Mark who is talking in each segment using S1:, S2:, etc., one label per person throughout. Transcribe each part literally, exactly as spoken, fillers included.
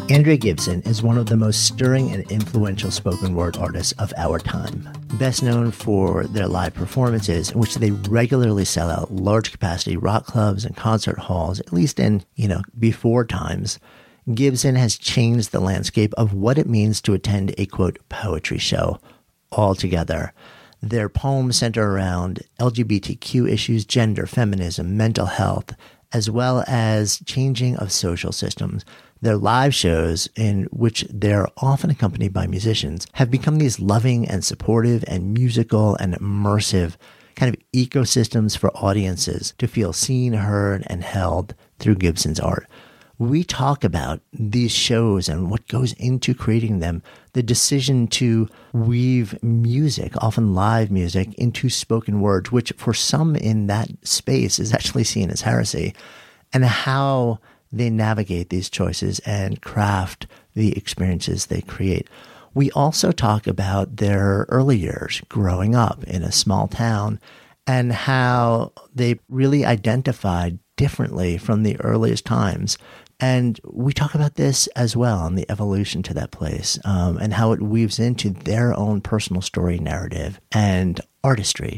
S1: Andrea Gibson is one of the most stirring and influential spoken word artists of our time. Best known for their live performances, in which they regularly sell out large capacity rock clubs and concert halls, at least in, you know, before times, Gibson has changed the landscape of what it means to attend a, quote, poetry show altogether. Their poems center around L G B T Q issues, gender, feminism, mental health, as well as changing of social systems. Their live shows, in which they're often accompanied by musicians, have become these loving and supportive and musical and immersive kind of ecosystems for audiences to feel seen, heard, and held through Gibson's art. We talk about these shows and what goes into creating them, the decision to weave music, often live music, into spoken words, which for some in that space is actually seen as heresy, and how they navigate these choices and craft the experiences they create. We also talk about their early years growing up in a small town and how they really identified differently from the earliest times. And we talk about this as well and the evolution to that place, um, and how it weaves into their own personal story narrative and artistry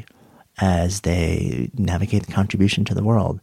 S1: as they navigate the contribution to the world.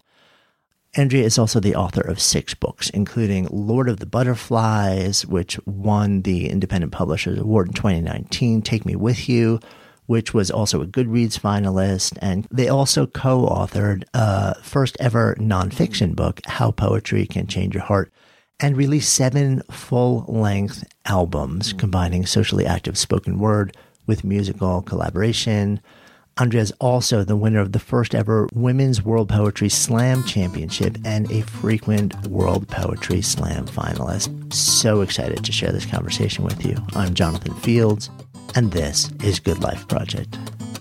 S1: Andrea is also the author of six books, including Lord of the Butterflies, which won the Independent Publishers Award in twenty nineteen, Take Me With You, which was also a Goodreads finalist. And they also co-authored a first ever nonfiction book, How Poetry Can Change Your Heart, and released seven full-length albums combining socially active spoken word with musical collaboration. Andrea is also the winner of the first ever Women's World Poetry Slam Championship and a frequent World Poetry Slam finalist. So excited to share this conversation with you. I'm Jonathan Fields, and this is Good Life Project.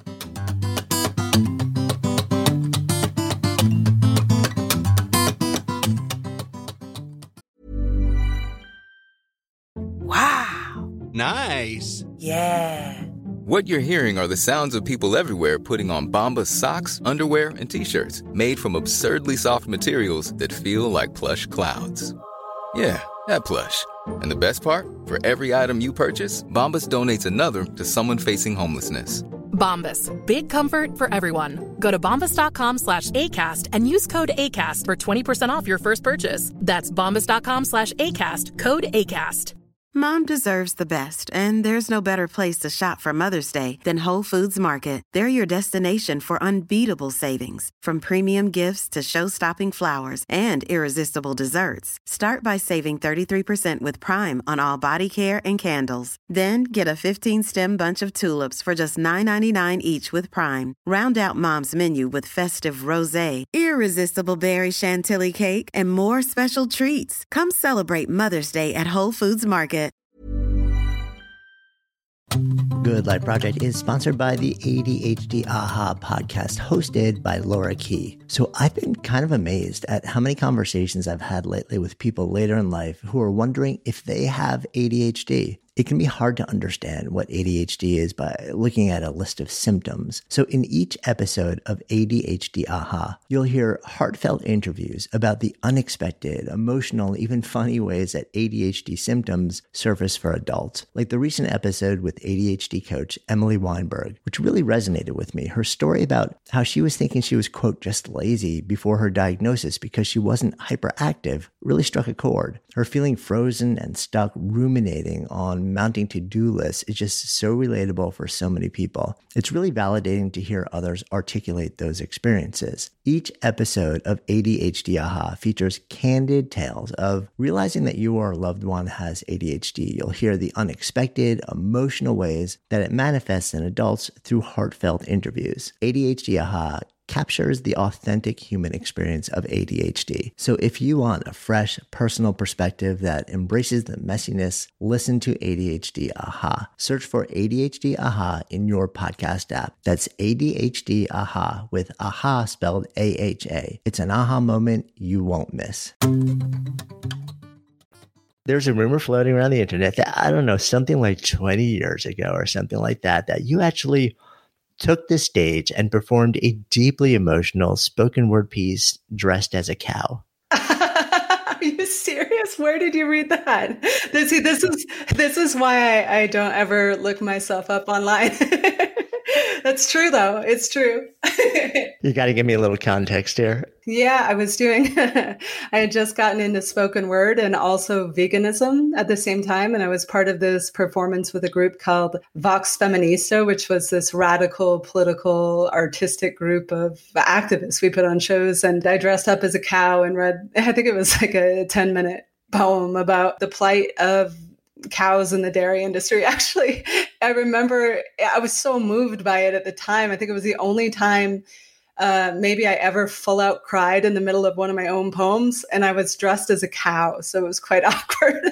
S2: Wow.
S3: Nice.
S2: Yeah.
S4: What you're hearing are the sounds of people everywhere putting on Bombas socks, underwear, and T-shirts made from absurdly soft materials that feel like plush clouds. Yeah, that plush. And the best part? For every item you purchase, Bombas donates another to someone facing homelessness.
S5: Bombas. Big comfort for everyone. Go to bombas.com slash ACAST and use code ACAST for twenty percent off your first purchase. That's bombas.com slash ACAST. Code ACAST.
S6: Mom deserves the best, and there's no better place to shop for Mother's Day than Whole Foods Market. They're your destination for unbeatable savings, from premium gifts to show-stopping flowers and irresistible desserts. Start by saving thirty-three percent with Prime on all body care and candles. Then get a fifteen-stem bunch of tulips for just nine ninety-nine each with Prime. Round out Mom's menu with festive rosé, irresistible berry chantilly cake, and more special treats. Come celebrate Mother's Day at Whole Foods Market.
S1: Good Life Project is sponsored by the A D H D Aha podcast, hosted by Laura Key. So I've been kind of amazed at how many conversations I've had lately with people later in life who are wondering if they have A D H D. It can be hard to understand what A D H D is by looking at a list of symptoms. So in each episode of A D H D Aha, you'll hear heartfelt interviews about the unexpected, emotional, even funny ways that A D H D symptoms surface for adults. Like the recent episode with A D H D coach Emily Weinberg, which really resonated with me. Her story about how she was thinking she was, quote, just lazy before her diagnosis because she wasn't hyperactive really struck a chord. Her feeling frozen and stuck, ruminating on mounting to-do lists is just so relatable for so many people. It's really validating to hear others articulate those experiences. Each episode of A D H D Aha features candid tales of realizing that you or a loved one has A D H D. You'll hear the unexpected, emotional ways that it manifests in adults through heartfelt interviews. A D H D Aha captures the authentic human experience of A D H D. So if you want a fresh, personal perspective that embraces the messiness, listen to A D H D Aha. Search for A D H D Aha in your podcast app. That's A D H D Aha with Aha spelled A H A. It's an aha moment you won't miss. There's a rumor floating around the internet that, I don't know, something like twenty years ago or something like that, that you actually took the stage and performed a deeply emotional spoken word piece dressed as a cow.
S2: Are you serious?
S3: Where did you read that? This, see, this is this is why I, I don't ever look myself up online. That's true, though. It's true.
S1: You got to give me a little context here.
S3: Yeah, I was doing, I had just gotten into spoken word and also veganism at the same time. And I was part of this performance with a group called Vox Feminista, which was this radical, political, artistic group of activists. We put on shows and I dressed up as a cow and read, I think it was like a ten minute poem about the plight of cows in the dairy industry. Actually, I remember I was so moved by it at the time. I think it was the only time uh, maybe I ever full out cried in the middle of one of my own poems, and I was dressed as a cow. So it was quite awkward.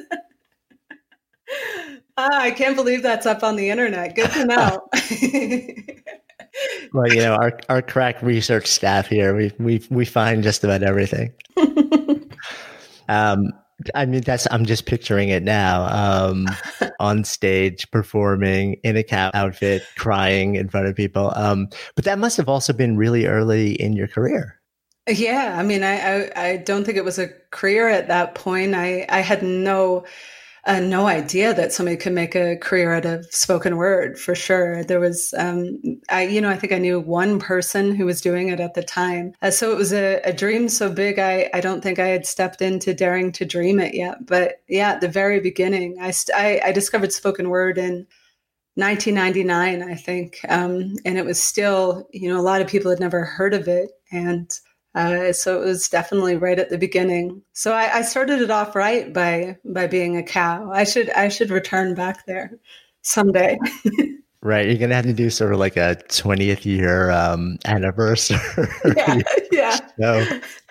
S3: ah, I can't believe that's up on the internet. Good to know.
S1: Well, you know, our, our crack research staff here, we, we, we find just about everything. um, I mean, that's, I'm just picturing it now, um, on stage, performing in a cow outfit, crying in front of people. Um, but that must have also been really early in your career.
S3: Yeah. I mean, I, I, I don't think it was a career at that point. I, I had no, uh, no idea that somebody could make a career out of spoken word, for sure. There was, um, I, you know, I think I knew one person who was doing it at the time. Uh, so it was a, a dream so big, I, I don't think I had stepped into daring to dream it yet. But yeah, at the very beginning, I, st- I, I discovered spoken word in nineteen ninety-nine, I think. Um, and it was still, you know, a lot of people had never heard of it. And Uh, so it was definitely right at the beginning. So I, I started it off right by by being a cow. I should I should return back there someday.
S1: Right, you're gonna have to do sort of like a twentieth year um, anniversary.
S3: Yeah, yeah.
S1: So,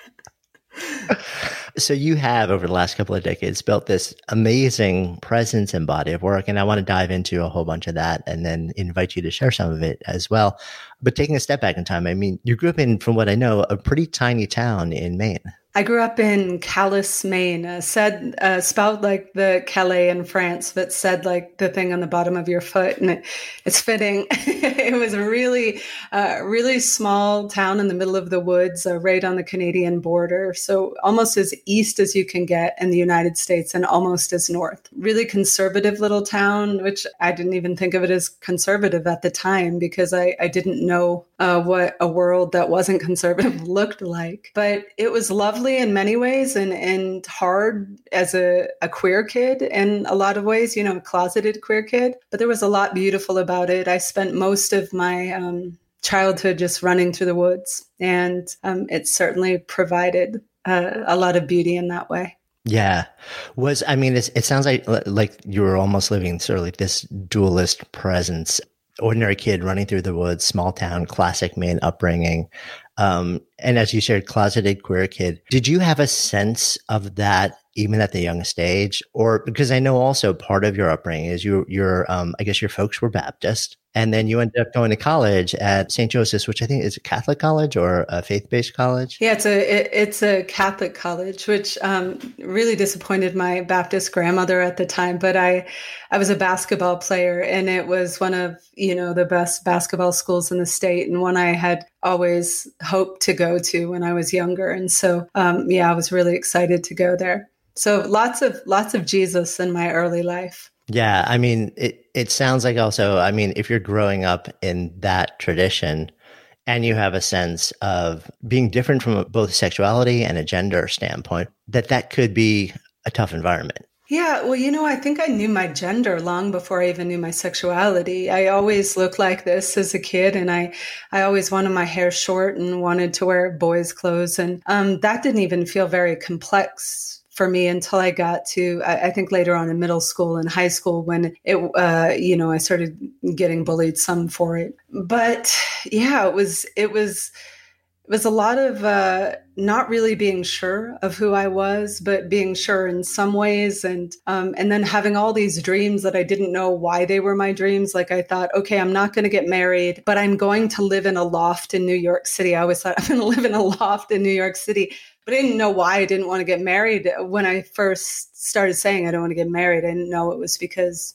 S1: so you have over the last couple of decades built this amazing presence and body of work, and I want to dive into a whole bunch of that, and then invite you to share some of it as well. But taking a step back in time, I mean, you grew up in, from what I know, a pretty tiny town in Maine.
S3: I grew up in Calais, Maine, uh, said, uh, spelled like the Calais in France, but said like the thing on the bottom of your foot. And it, it's fitting. It was a really, uh, really small town in the middle of the woods, uh, right on the Canadian border. So almost as east as you can get in the United States and almost as north. Really conservative little town, which I didn't even think of it as conservative at the time because I, I didn't know uh, what a world that wasn't conservative looked like. But it was lovely in many ways and, and hard as a, a queer kid in a lot of ways, you know, a closeted queer kid. But there was a lot beautiful about it. I spent most of my um, childhood just running through the woods, and um, it certainly provided uh, a lot of beauty in that way.
S1: Yeah. Was, I mean, it's, it sounds like, like you were almost living sort of like this dualist presence. Ordinary kid running through the woods, small town, classic Maine upbringing. Um, and as you shared, closeted queer kid. Did you have a sense of that even at the youngest age? Or because I know also part of your upbringing is you, your, um, I guess your folks were Baptist, and then you ended up going to college at Saint Joseph's, which I think is a Catholic college or a faith-based college.
S3: Yeah, it's a it, it's a Catholic college, which um, really disappointed my Baptist grandmother at the time. But I I was a basketball player, and it was one of, you know, the best basketball schools in the state, and one I had always hoped to go to when I was younger. And so, um, yeah, I was really excited to go there. So lots of lots of Jesus in my early life.
S1: Yeah, I mean, it, it sounds like also, I mean, if you're growing up in that tradition and you have a sense of being different from both sexuality and a gender standpoint, that that could be a tough environment.
S3: Yeah, well, you know, I think I knew my gender long before I even knew my sexuality. I always looked like this as a kid, and I, I always wanted my hair short and wanted to wear boys' clothes. And um, that didn't even feel very complex for me until I got to, I, I think later on in middle school and high school when it, uh, you know, I started getting bullied some for it. But yeah, it was, it was, it was a lot of uh, not really being sure of who I was, but being sure in some ways. And, um, and then having all these dreams that I didn't know why they were my dreams. Like I thought, okay, I'm not going to get married, but I'm going to live in a loft in New York City. I always thought I'm going to live in a loft in New York City. But I didn't know why I didn't want to get married. When I first started saying I don't want to get married, I didn't know it was because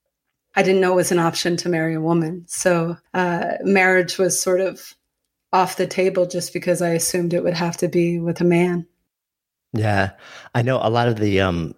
S3: I didn't know it was an option to marry a woman. So uh, marriage was sort of off the table just because I assumed it would have to be with a man.
S1: Yeah. I know a lot of the, um,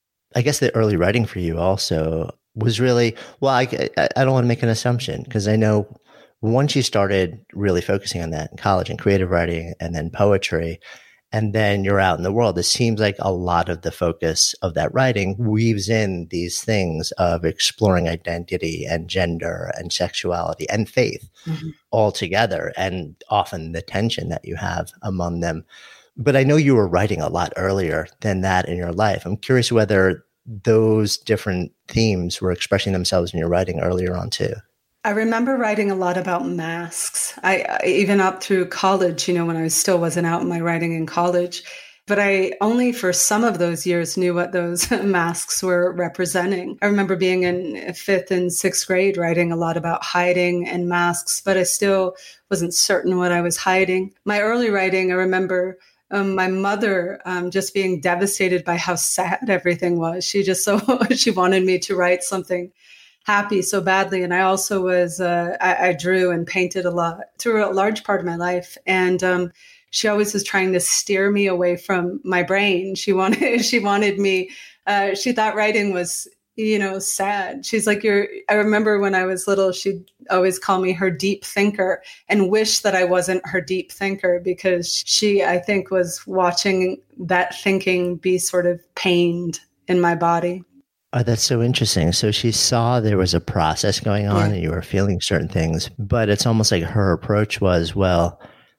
S1: I guess the early writing for you also was really, well, I, I I don't want to make an assumption because I know once you started really focusing on that in college and creative writing and then poetry, and then you're out in the world, it seems like a lot of the focus of that writing weaves in these things of exploring identity and gender and sexuality and faith
S3: Mhm.
S1: all together, and often the tension that you have among them. But I know you were writing a lot earlier than that in your life. I'm curious whether those different themes were expressing themselves in your writing earlier on too.
S3: I remember writing a lot about masks. I, I even up through college, you know, when I still wasn't out in my writing in college, but I only for some of those years knew what those masks were representing. I remember being in fifth and sixth grade writing a lot about hiding and masks, but I still wasn't certain what I was hiding. My early writing, I remember Um, my mother um, just being devastated by how sad everything was. She just so she wanted me to write something happy so badly. And I also was uh, I, I drew and painted a lot through a large part of my life. And um, she always was trying to steer me away from my brain. She wanted she wanted me. Uh, she thought writing was, you know, sad. She's like, you're, I remember when I was little, she'd always call me her deep thinker and wish that I wasn't her deep thinker because she, I think, was watching that thinking be sort of pained in my body.
S1: Oh, that's so interesting. So she saw there was a process going on
S3: Yeah.
S1: and you were feeling certain things, but it's almost like her approach was, well,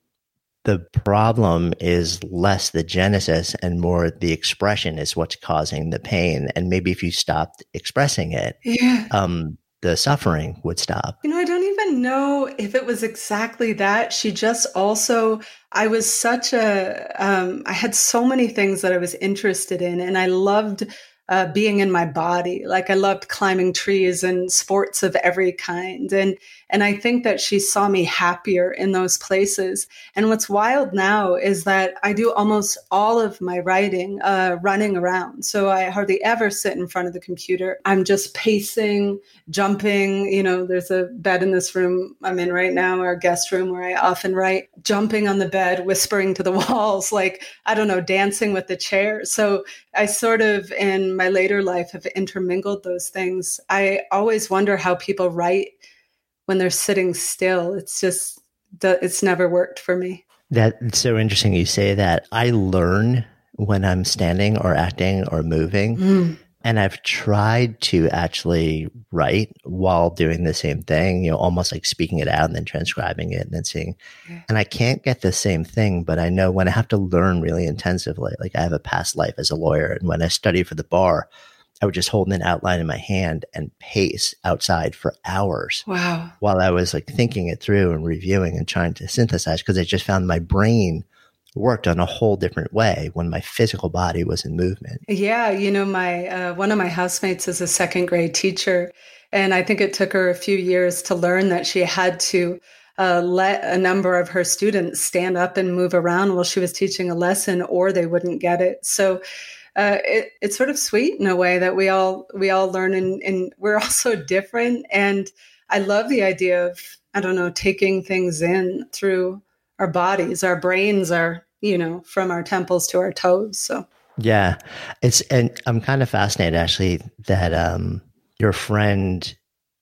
S1: the problem is less the genesis and more the expression is what's causing the pain. And maybe if you stopped expressing it,
S3: Yeah.
S1: um, the suffering would stop.
S3: You know, I don't even know if it was exactly that. She just also, I was such a, um, I had so many things that I was interested in, and I loved uh, being in my body. Like I loved climbing trees and sports of every kind. And, and I think that she saw me happier in those places. And what's wild now is that I do almost all of my writing uh, running around. So I hardly ever sit in front of the computer. I'm just pacing, jumping. You know, there's a bed in this room I'm in right now, our guest room, where I often write, jumping on the bed, whispering to the walls, like, I don't know, dancing with the chair. So I sort of, in my later life, have intermingled those things. I always wonder how people write when they're sitting still. It's just, it's never worked for me.
S1: That's so interesting you say that. I learn when I'm standing or acting or moving.
S3: Mm.
S1: And I've tried to actually write while doing the same thing, you know, almost like speaking it out and then transcribing it and then seeing.
S3: Yeah.
S1: And I can't get the same thing, but I know when I have to learn really intensively, like I have a past life as a lawyer. And when I studied for the bar, I would just hold an outline in my hand and pace outside for hours.
S3: Wow.
S1: While I was like thinking it through and reviewing and trying to synthesize, because I just found my brain worked on a whole different way when my physical body was in movement.
S3: Yeah, you know, my uh, one of my housemates is a second grade teacher, and I think it took her a few years to learn that she had to uh, let a number of her students stand up and move around while she was teaching a lesson, or they wouldn't get it. So uh, it, it's sort of sweet in a way that we all we all learn, and, and we're all so different. And I love the idea of, I don't know, taking things in through our bodies. Our brains are, you know, from our temples to our toes. So
S1: yeah, it's, and I'm kind of fascinated actually that um, your friend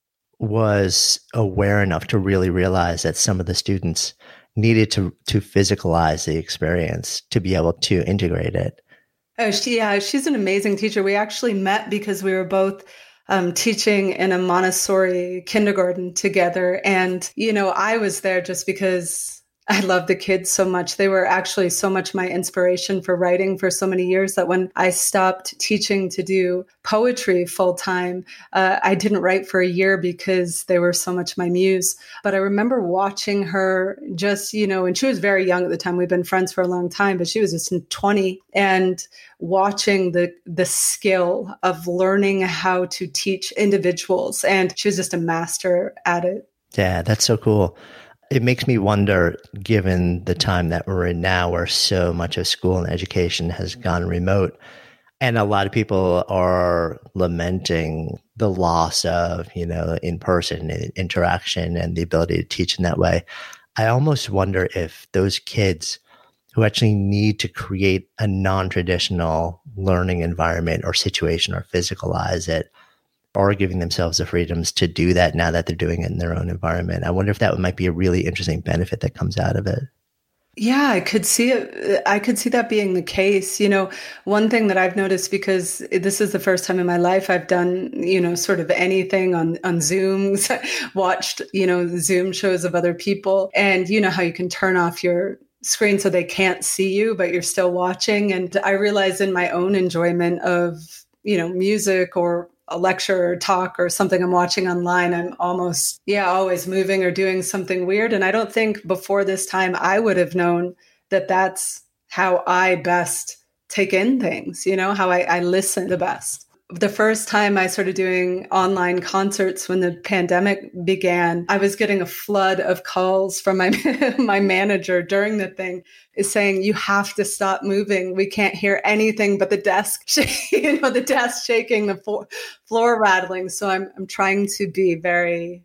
S1: was aware enough to really realize that some of the students needed to to physicalize the experience to be able to integrate it.
S3: Oh, she, yeah, she's an amazing teacher. We actually met because we were both Um, teaching in a Montessori kindergarten together. And, you know, I was there just because I love the kids so much. They were actually so much my inspiration for writing for so many years that when I stopped teaching to do poetry full time, uh, I didn't write for a year because they were so much my muse. But I remember watching her just, you know, and she was very young at the time. We've been friends for a long time, but she was just twenty, and watching the the skill of learning how to teach individuals. And she was just a master at it.
S1: Yeah, that's so cool. It makes me wonder, given the time that we're in now, where so much of school and education has gone remote, and a lot of people are lamenting the loss of, you know, in-person interaction and the ability to teach in that way. I almost wonder if those kids who actually need to create a non-traditional learning environment or situation or physicalize it, are giving themselves the freedoms to do that now that they're doing it in their own environment. I wonder if that might be a really interesting benefit that comes out of it.
S3: Yeah, I could see it. I could see that being the case. You know, one thing that I've noticed, because this is the first time in my life I've done, you know, sort of anything on, on Zooms, watched, you know, Zoom shows of other people. And you know how you can turn off your screen so they can't see you, but you're still watching. And I realized in my own enjoyment of, you know, music or a lecture or talk or something I'm watching online, I'm almost, yeah, always moving or doing something weird. And I don't think before this time I would have known that that's how I best take in things, you know, how I, I listen the best. The first time I started doing online concerts when the pandemic began, I was getting a flood of calls from my my manager during the thing, is saying, you have to stop moving. We can't hear anything but the desk, you know, the desk shaking, the floor, floor rattling. So I'm I'm trying to be very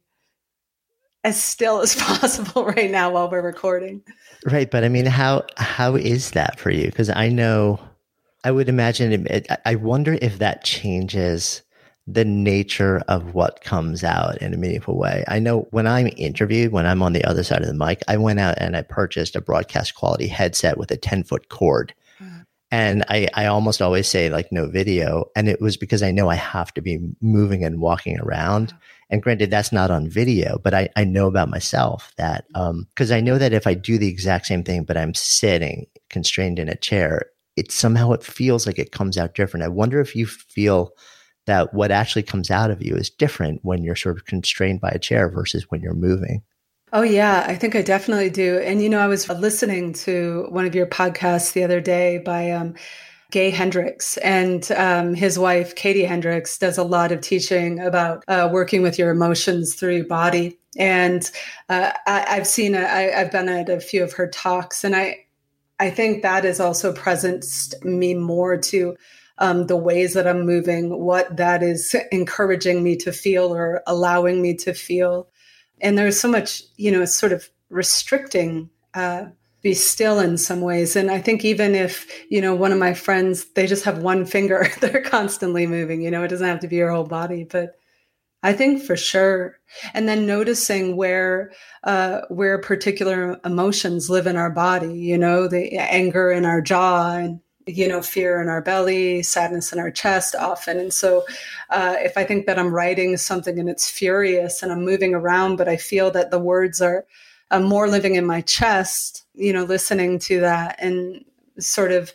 S3: as still as possible right now while we're recording.
S1: Right, but I mean, how how is that for you? Because I know. I would imagine, it, I wonder if that changes the nature of what comes out in a meaningful way. I know when I'm interviewed, when I'm on the other side of the mic, I went out and I purchased a broadcast quality headset with a ten foot cord. Mm-hmm. And I, I almost always say like no video. And it was because I know I have to be moving and walking around. Mm-hmm. And granted, that's not on video, but I, I know about myself that, um, because I know that if I do the exact same thing, but I'm sitting constrained in a chair, it somehow it feels like it comes out different. I wonder if you feel that what actually comes out of you is different when you're sort of constrained by a chair versus when you're moving.
S3: Oh, yeah, I think I definitely do. And, you know, I was listening to one of your podcasts the other day by um, Gay Hendricks, and um, his wife, Katie Hendricks, does a lot of teaching about uh, working with your emotions through your body. And uh, I, I've seen, a, I, I've been at a few of her talks, and I, I think that has also presenced me more to um, the ways that I'm moving, what that is encouraging me to feel or allowing me to feel. And there's so much, you know, sort of restricting, uh, be still in some ways. And I think even if, you know, one of my friends, they just have one finger, they're constantly moving, you know, it doesn't have to be your whole body, but I think for sure. And then noticing where uh, where particular emotions live in our body, you know, the anger in our jaw and, you know, fear in our belly, sadness in our chest often. And so uh, if I think that I'm writing something and it's furious and I'm moving around, but I feel that the words are uh, more living in my chest, you know, listening to that and sort of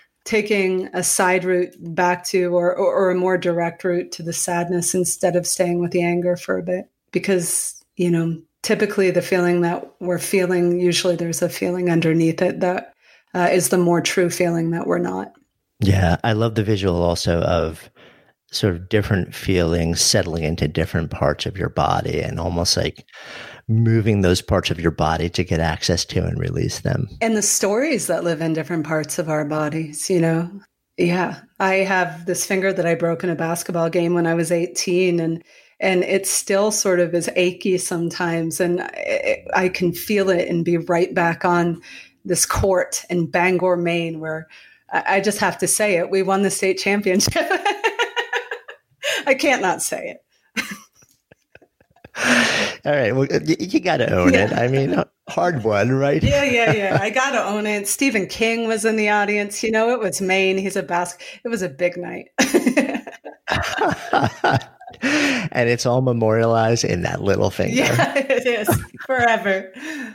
S3: taking a side route back to, or, or, or a more direct route to the sadness instead of staying with the anger for a bit. Because, you know, typically the feeling that we're feeling, usually there's a feeling underneath it that uh, is the more true feeling that we're not.
S1: Yeah, I love the visual also of sort of different feelings settling into different parts of your body and almost like moving those parts of your body to get access to and release them.
S3: And the stories that live in different parts of our bodies, you know. Yeah, I have this finger that I broke in a basketball game when I was eighteen, and and it still sort of is achy sometimes. And I, I can feel it and be right back on this court in Bangor, Maine, where I, I just have to say it. We won the state championship. I can't not say it.
S1: All right. Well, you, you got to own yeah. it. I mean, hard one, right?
S3: Yeah, yeah, yeah. I got to own it. Stephen King was in the audience. You know, it was Maine. He's a basket. It was a big night.
S1: And it's all memorialized in that little finger.
S3: Yeah, it is. Forever.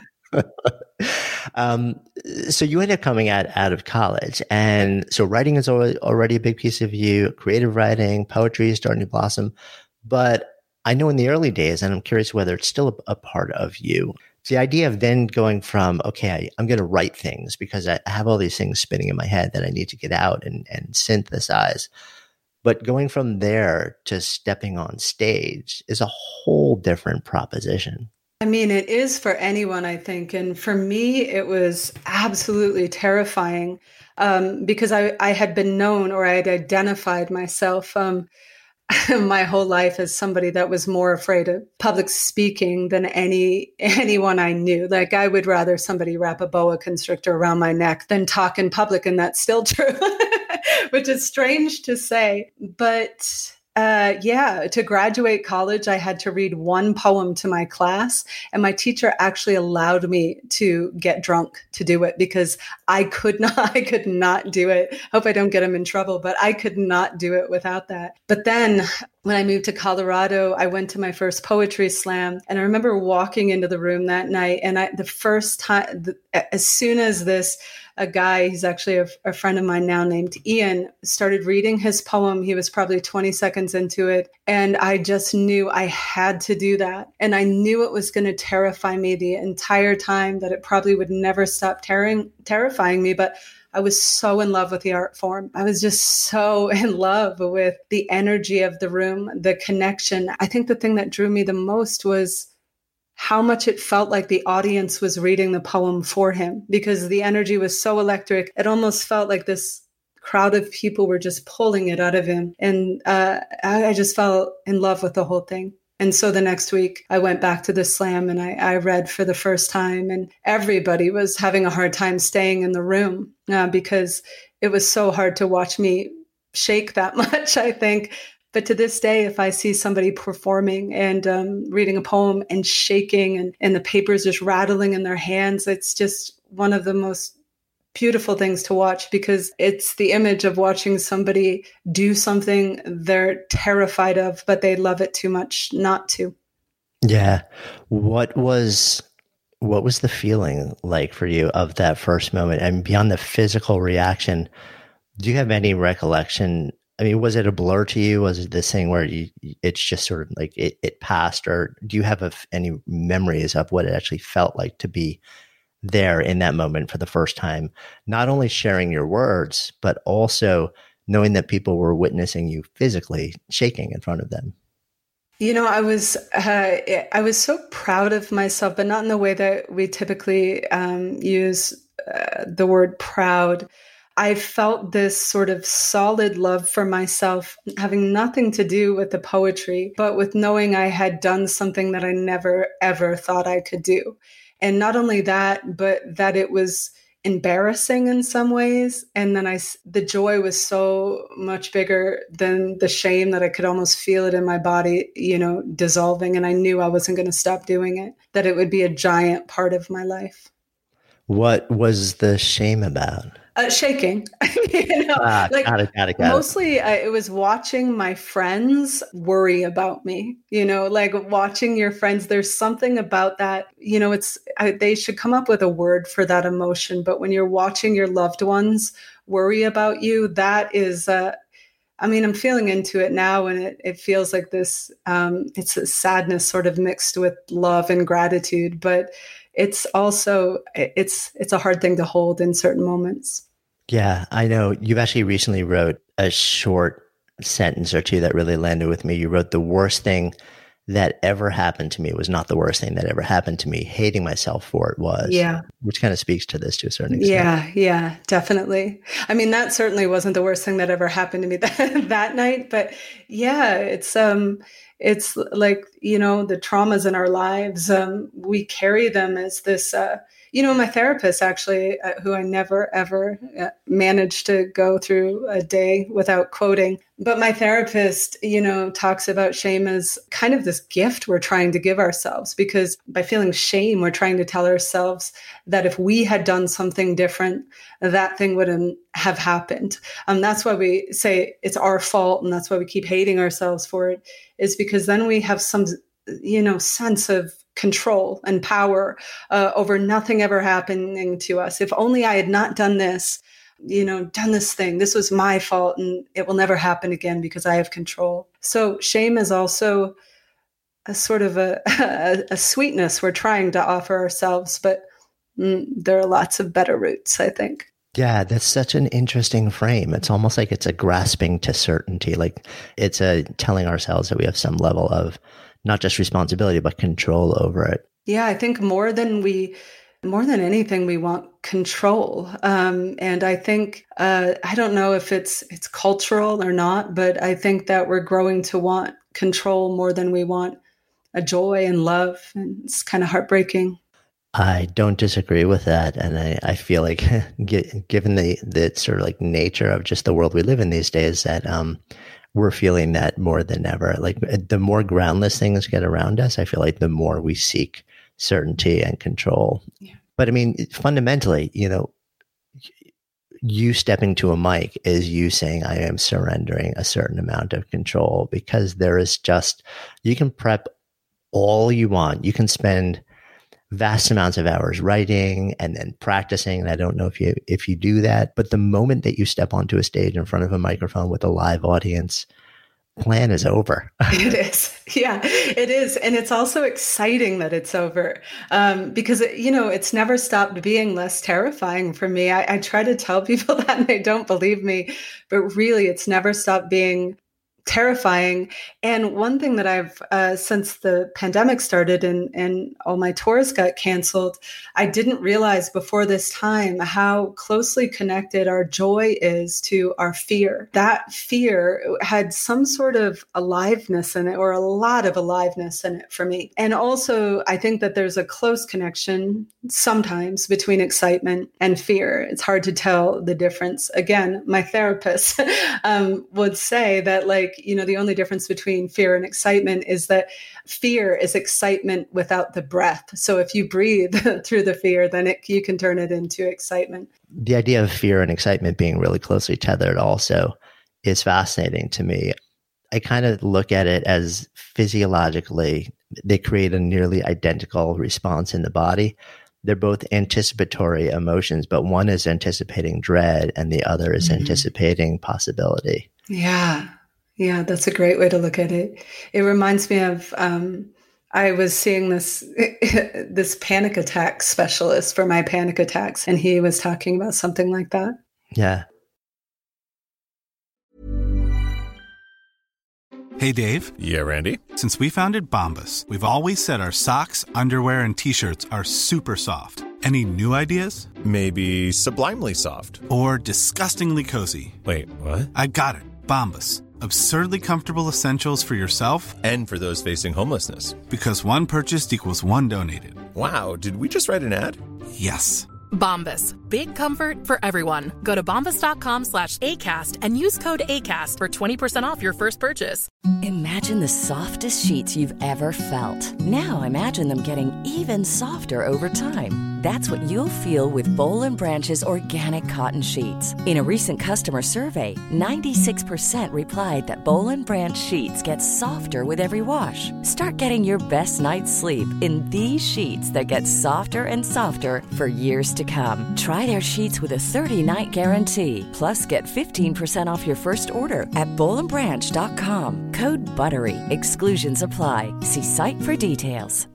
S1: um, so you ended up coming out, out of college. And so writing is already, already a big piece of you. Creative writing, poetry is starting to blossom. But I know in the early days, and I'm curious whether it's still a, a part of you, it's the idea of then going from, okay, I, I'm going to write things because I have all these things spinning in my head that I need to get out and, and synthesize. But going from there to stepping on stage is a whole different proposition.
S3: I mean, it is for anyone, I think. And for me, it was absolutely terrifying um, because I, I had been known, or I had identified myself um, my whole life as somebody that was more afraid of public speaking than any anyone I knew. Like I would rather somebody wrap a boa constrictor around my neck than talk in public. And that's still true, which is strange to say. But Uh, yeah, to graduate college, I had to read one poem to my class, and my teacher actually allowed me to get drunk to do it because I could not, I could not do it. Hope I don't get him in trouble, but I could not do it without that. But then when I moved to Colorado, I went to my first poetry slam, and I remember walking into the room that night, and I, the first time, the, as soon as this a guy, he's actually a, a friend of mine now named Ian, started reading his poem. He was probably twenty seconds into it. And I just knew I had to do that. And I knew it was going to terrify me the entire time, that it probably would never stop tearing, terrifying me. But I was so in love with the art form. I was just so in love with the energy of the room, the connection. I think the thing that drew me the most was how much it felt like the audience was reading the poem for him, because the energy was so electric. It almost felt like this crowd of people were just pulling it out of him. And uh, I, I just fell in love with the whole thing. And so the next week I went back to the slam and I, I read for the first time, and everybody was having a hard time staying in the room uh, because it was so hard to watch me shake that much, I think. But to this day, if I see somebody performing and um, reading a poem and shaking and, and the papers just rattling in their hands, it's just one of the most beautiful things to watch, because it's the image of watching somebody do something they're terrified of, but they love it too much not to.
S1: Yeah. What was what was the feeling like for you of that first moment? And beyond the physical reaction, do you have any recollection? I mean, was it a blur to you? Was it this thing where you, it's just sort of like it, it passed? Or do you have a, any memories of what it actually felt like to be there in that moment for the first time? Not only sharing your words, but also knowing that people were witnessing you physically shaking in front of them.
S3: You know, I was uh, I was so proud of myself, but not in the way that we typically um, use uh, the word proud. I felt this sort of solid love for myself, having nothing to do with the poetry, but with knowing I had done something that I never, ever thought I could do. And not only that, but that it was embarrassing in some ways. And then I, the joy was so much bigger than the shame that I could almost feel it in my body, you know, dissolving. And I knew I wasn't going to stop doing it, that it would be a giant part of my life.
S1: What was the shame about?
S3: Uh, shaking, you know,
S1: ah,
S3: like
S1: got it, got it, got
S3: mostly uh, it was watching my friends worry about me, you know, like watching your friends. There's something about that, you know, it's, I, they should come up with a word for that emotion. But when you're watching your loved ones worry about you, that is, uh, I mean, I'm feeling into it now, and it, it feels like this, um, it's a sadness sort of mixed with love and gratitude, but it's also, it's, it's a hard thing to hold in certain moments.
S1: Yeah, I know. You've actually recently wrote a short sentence or two that really landed with me. You wrote, "The worst thing that ever happened to me was not the worst thing that ever happened to me. Hating myself for it was."
S3: Yeah.
S1: Which kind of speaks to this to a certain extent.
S3: Yeah, yeah, definitely. I mean, that certainly wasn't the worst thing that ever happened to me that, that night. But yeah, it's um, it's like, you know, the traumas in our lives, um, we carry them as this, uh, you know, my therapist actually, uh, who I never, ever uh, managed to go through a day without quoting. But my therapist, you know, talks about shame as kind of this gift we're trying to give ourselves, because by feeling shame, we're trying to tell ourselves that if we had done something different, that thing wouldn't have happened. Um, that's why we say it's our fault. And that's why we keep hating ourselves for it, is because then we have some, you know, sense of control and power uh, over nothing ever happening to us. If only I had not done this, you know, done this thing, this was my fault and it will never happen again because I have control. So shame is also a sort of a, a, a sweetness we're trying to offer ourselves, but mm, there are lots of better routes, I think.
S1: Yeah, that's such an interesting frame. It's almost like it's a grasping to certainty. Like it's a telling ourselves that we have some level of not just responsibility, but control over it.
S3: Yeah, I think more than we more than anything, we want control. Um, and I think, uh, I don't know if it's it's cultural or not, but I think that we're growing to want control more than we want a joy and love. And it's kind of heartbreaking.
S1: I don't disagree with that. And I, I feel like given the, the sort of like nature of just the world we live in these days, that um, we're feeling that more than ever. Like the more groundless things get around us, I feel like the more we seek certainty and control. Yeah. But I mean, fundamentally, you know, you stepping to a mic is you saying, I am surrendering a certain amount of control, because there is just, you can prep all you want. You can spend vast amounts of hours writing and then practicing. And I don't know if you, if you do that, but the moment that you step onto a stage in front of a microphone with a live audience, plan is over.
S3: It is. Yeah, it is. And it's also exciting that it's over um, because, it, you know, it's never stopped being less terrifying for me. I, I try to tell people that and they don't believe me, but really it's never stopped being terrifying. And one thing that I've, uh, since the pandemic started and, and all my tours got canceled, I didn't realize before this time how closely connected our joy is to our fear. That fear had some sort of aliveness in it, or a lot of aliveness in it for me. And also, I think that there's a close connection sometimes between excitement and fear. It's hard to tell the difference. Again, my therapist um, would say that, like, you know, the only difference between fear and excitement is that fear is excitement without the breath. So if you breathe through the fear, then it, you can turn it into excitement.
S1: The idea of fear and excitement being really closely tethered also is fascinating to me. I kind of look at it as physiologically, they create a nearly identical response in the body. They're both anticipatory emotions, but one is anticipating dread and the other is mm-hmm. anticipating possibility.
S3: Yeah. Yeah, that's a great way to look at it. It reminds me of, um, I was seeing this, this panic attack specialist for my panic attacks, and he was talking about something like that.
S1: Yeah.
S7: Hey, Dave.
S8: Yeah, Randy.
S7: Since we founded Bombas, we've always said our socks, underwear, and T-shirts are super soft. Any new ideas?
S8: Maybe sublimely soft.
S7: Or disgustingly cozy.
S8: Wait, what?
S7: I got it. Bombas. Absurdly comfortable essentials for yourself
S8: and for those facing homelessness.
S7: Because one purchased equals one donated.
S8: Wow, did we just write an ad?
S7: Yes.
S5: Bombas. Big comfort for everyone. Go to bombas.com slash ACAST and use code ACAST for twenty percent off your first purchase.
S2: Imagine the softest sheets you've ever felt. Now imagine them getting even softer over time. That's what you'll feel with Boll and Branch's organic cotton sheets. In a recent customer survey, ninety-six percent replied that Boll and Branch sheets get softer with every wash. Start getting your best night's sleep in these sheets that get softer and softer for years to come. Try their sheets with a thirty-night guarantee. Plus, get fifteen percent off your first order at boll and branch dot com. Code BUTTERY. Exclusions apply. See site for details.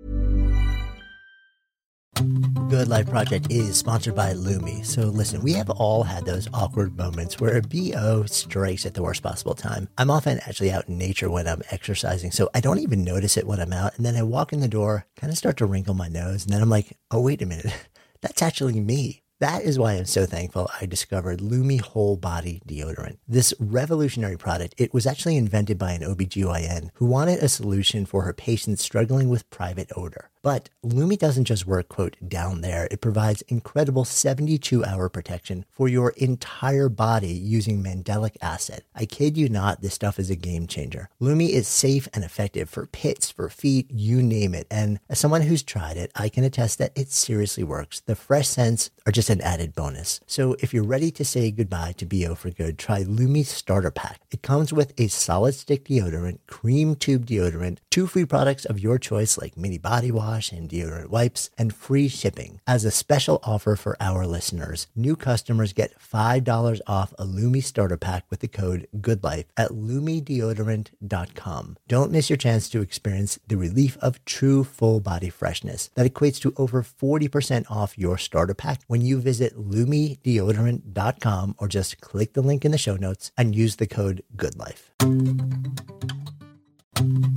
S1: Good Life Project is sponsored by Lumi. So listen, we have all had those awkward moments where a B O strikes at the worst possible time. I'm often actually out in nature when I'm exercising, so I don't even notice it when I'm out. And then I walk in the door, kind of start to wrinkle my nose, and then I'm like, oh, wait a minute. That's actually me. That is why I'm so thankful I discovered Lumi Whole Body Deodorant. This revolutionary product, it was actually invented by an O B G Y N who wanted a solution for her patients struggling with private odor. But Lumi doesn't just work, quote, down there. It provides incredible seventy-two hour protection for your entire body using mandelic acid. I kid you not, this stuff is a game changer. Lumi is safe and effective for pits, for feet, you name it. And as someone who's tried it, I can attest that it seriously works. The fresh scents are just an added bonus. So if you're ready to say goodbye to B O for good, try Lumi Starter Pack. It comes with a solid stick deodorant, cream tube deodorant, two free products of your choice like mini body wash and deodorant wipes, and free shipping. As a special offer for our listeners, new customers get five dollars off a Lumi Starter Pack with the code GOODLIFE at lumi deodorant dot com. Don't miss your chance to experience the relief of true full body freshness that equates to over forty percent off your starter pack when you visit lumi deodorant dot com or just click the link in the show notes and use the code GOODLIFE.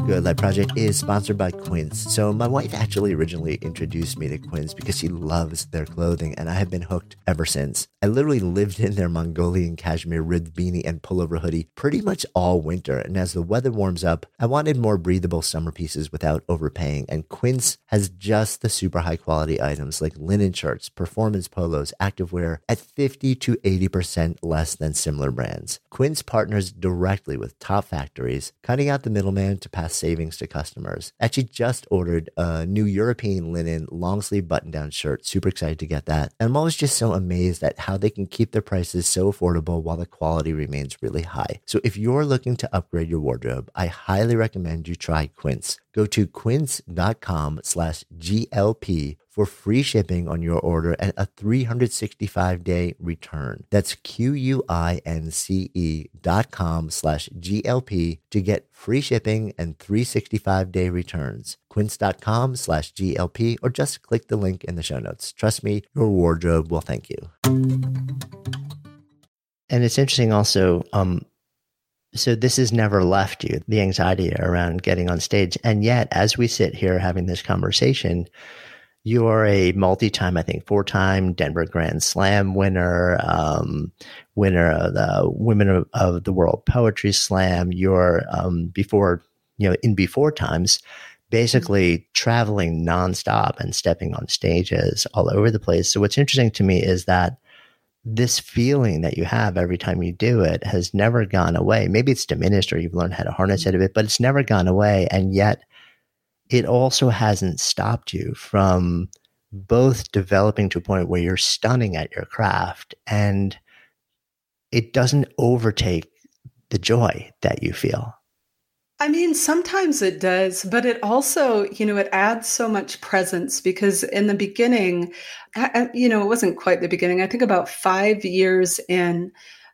S1: Good Life Project is sponsored by Quince. So my wife actually originally introduced me to Quince because she loves their clothing, and I have been hooked ever since. I literally lived in their Mongolian cashmere ribbed beanie and pullover hoodie pretty much all winter. And as the weather warms up, I wanted more breathable summer pieces without overpaying. And Quince has just the super high quality items like linen shirts, performance polos, activewear at fifty to eighty percent less than similar brands. Quince partners directly with top factories, cutting out the middleman to pass savings to customers. Actually just ordered a new European linen long sleeve button down shirt. Super excited to get that. And I'm always just so amazed at how they can keep their prices so affordable while the quality remains really high. So if you're looking to upgrade your wardrobe, I highly recommend you try Quince. Go to quince.com slash GLP for free shipping on your order and a three sixty-five day return. That's Q-U-I-N-C-E dot com slash GLP to get free shipping and three sixty-five day returns. Quince.com slash GLP or just click the link in the show notes. Trust me, your wardrobe will thank you. And it's interesting also, um, so this has never left you, the anxiety around getting on stage. And yet, as we sit here having this conversation, you're a multi-time, I think, four-time Denver Grand Slam winner, um, winner of the Women of, of the World Poetry Slam. You're, um, before, you know, in before times, basically traveling nonstop and stepping on stages all over the place. So what's interesting to me is that this feeling that you have every time you do it has never gone away. Maybe it's diminished or you've learned how to harness it a bit, but it's never gone away. And yet it also hasn't stopped you from both developing to a point where you're stunning at your craft and it doesn't overtake the joy that you feel.
S3: I mean, sometimes it does, but it also, you know, it adds so much presence because in the beginning, I, you know, it wasn't quite the beginning. I think about five years in,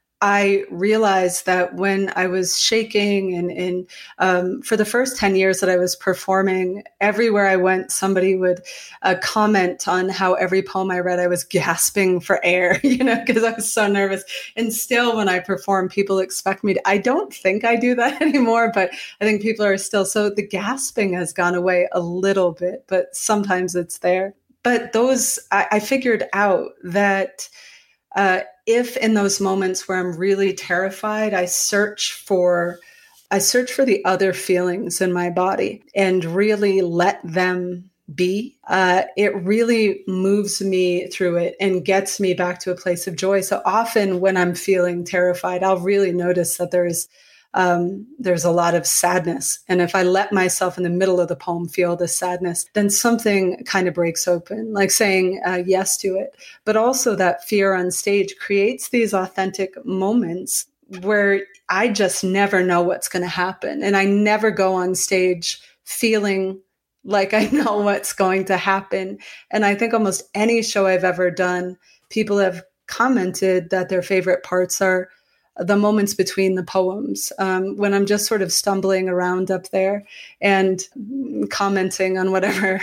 S3: I realized that when I was shaking and, and um, for the first ten years that I was performing, everywhere I went, somebody would uh, comment on how every poem I read, I was gasping for air, you know, because I was so nervous. And still when I perform, people expect me to, I don't think I do that anymore, but I think people are still, so the gasping has gone away a little bit, but sometimes it's there. But those, I, I figured out that uh, if in those moments where I'm really terrified, I search for, I search for the other feelings in my body and really let them be, uh, it really moves me through it and gets me back to a place of joy. So often when I'm feeling terrified, I'll really notice that there's Um, there's a lot of sadness. And if I let myself in the middle of the poem feel the sadness, then something kind of breaks open, like saying uh, yes to it. But also that fear on stage creates these authentic moments where I just never know what's going to happen. And I never go on stage feeling like I know what's going to happen. And I think almost any show I've ever done, people have commented that their favorite parts are the moments between the poems, um, when I'm just sort of stumbling around up there and commenting on whatever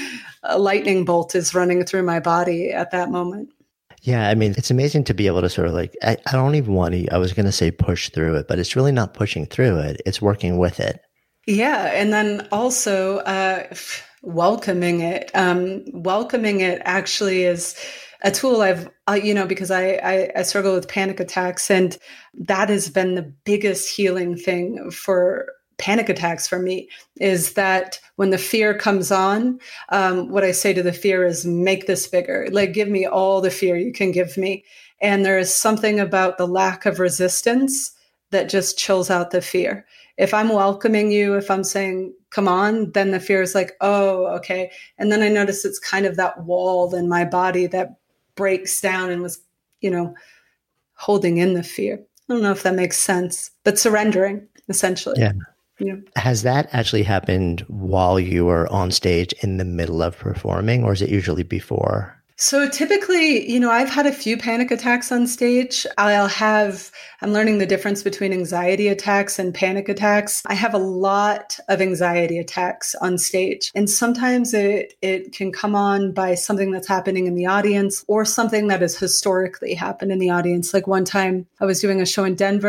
S3: a lightning bolt is running through my body at that moment.
S1: Yeah, I mean, it's amazing to be able to sort of like, I, I don't even want to, I was going to say push through it, but it's really not pushing through it. It's working with it. Yeah.
S3: And then also uh, welcoming it. Um, welcoming it actually is a tool I've, uh, you know, because I, I, I struggle with panic attacks, and that has been the biggest healing thing for panic attacks for me, is that when the fear comes on, um, what I say to the fear is make this bigger, like give me all the fear you can give me. And there is something about the lack of resistance that just chills out the fear. If I'm welcoming you, if I'm saying, come on, then the fear is like, oh, okay. And then I notice it's kind of that wall in my body that breaks down and was, you know, holding in the fear. I don't know if that makes sense, but surrendering essentially.
S1: Yeah.
S3: Yeah.
S1: Has that actually happened while you were on stage in the middle of performing, or is it usually before?
S3: So typically, you know, I've had a few panic attacks on stage. I'll have, I'm learning the difference between anxiety attacks and panic attacks. I have a lot of anxiety attacks on stage. And sometimes it, it can come on by something that's happening in the audience or something that has historically happened in the audience. Like one time I was doing a show in Denver,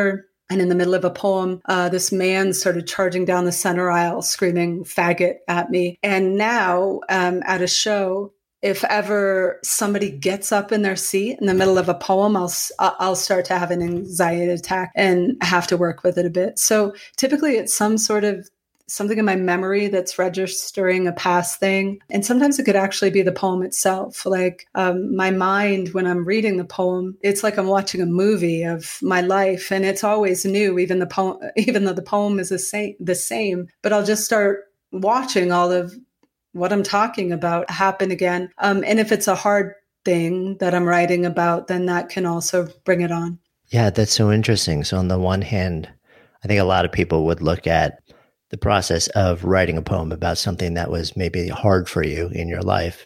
S3: And in the middle of a poem, uh, this man started charging down the center aisle, screaming faggot at me. And now um, at a show, if ever somebody gets up in their seat in the middle of a poem, I'll I'll start to have an anxiety attack and have to work with it a bit. So typically it's some sort of something in my memory that's registering a past thing. And sometimes it could actually be the poem itself. Like um, my mind, when I'm reading the poem, it's like I'm watching a movie of my life, and it's always new, even the poem, even though the poem is the same, the same. But I'll just start watching all of what I'm talking about happen again. Um, and if it's a hard thing that I'm writing about, then that can also bring it on.
S1: Yeah, that's so interesting. So on the one hand, I think a lot of people would look at the process of writing a poem about something that was maybe hard for you in your life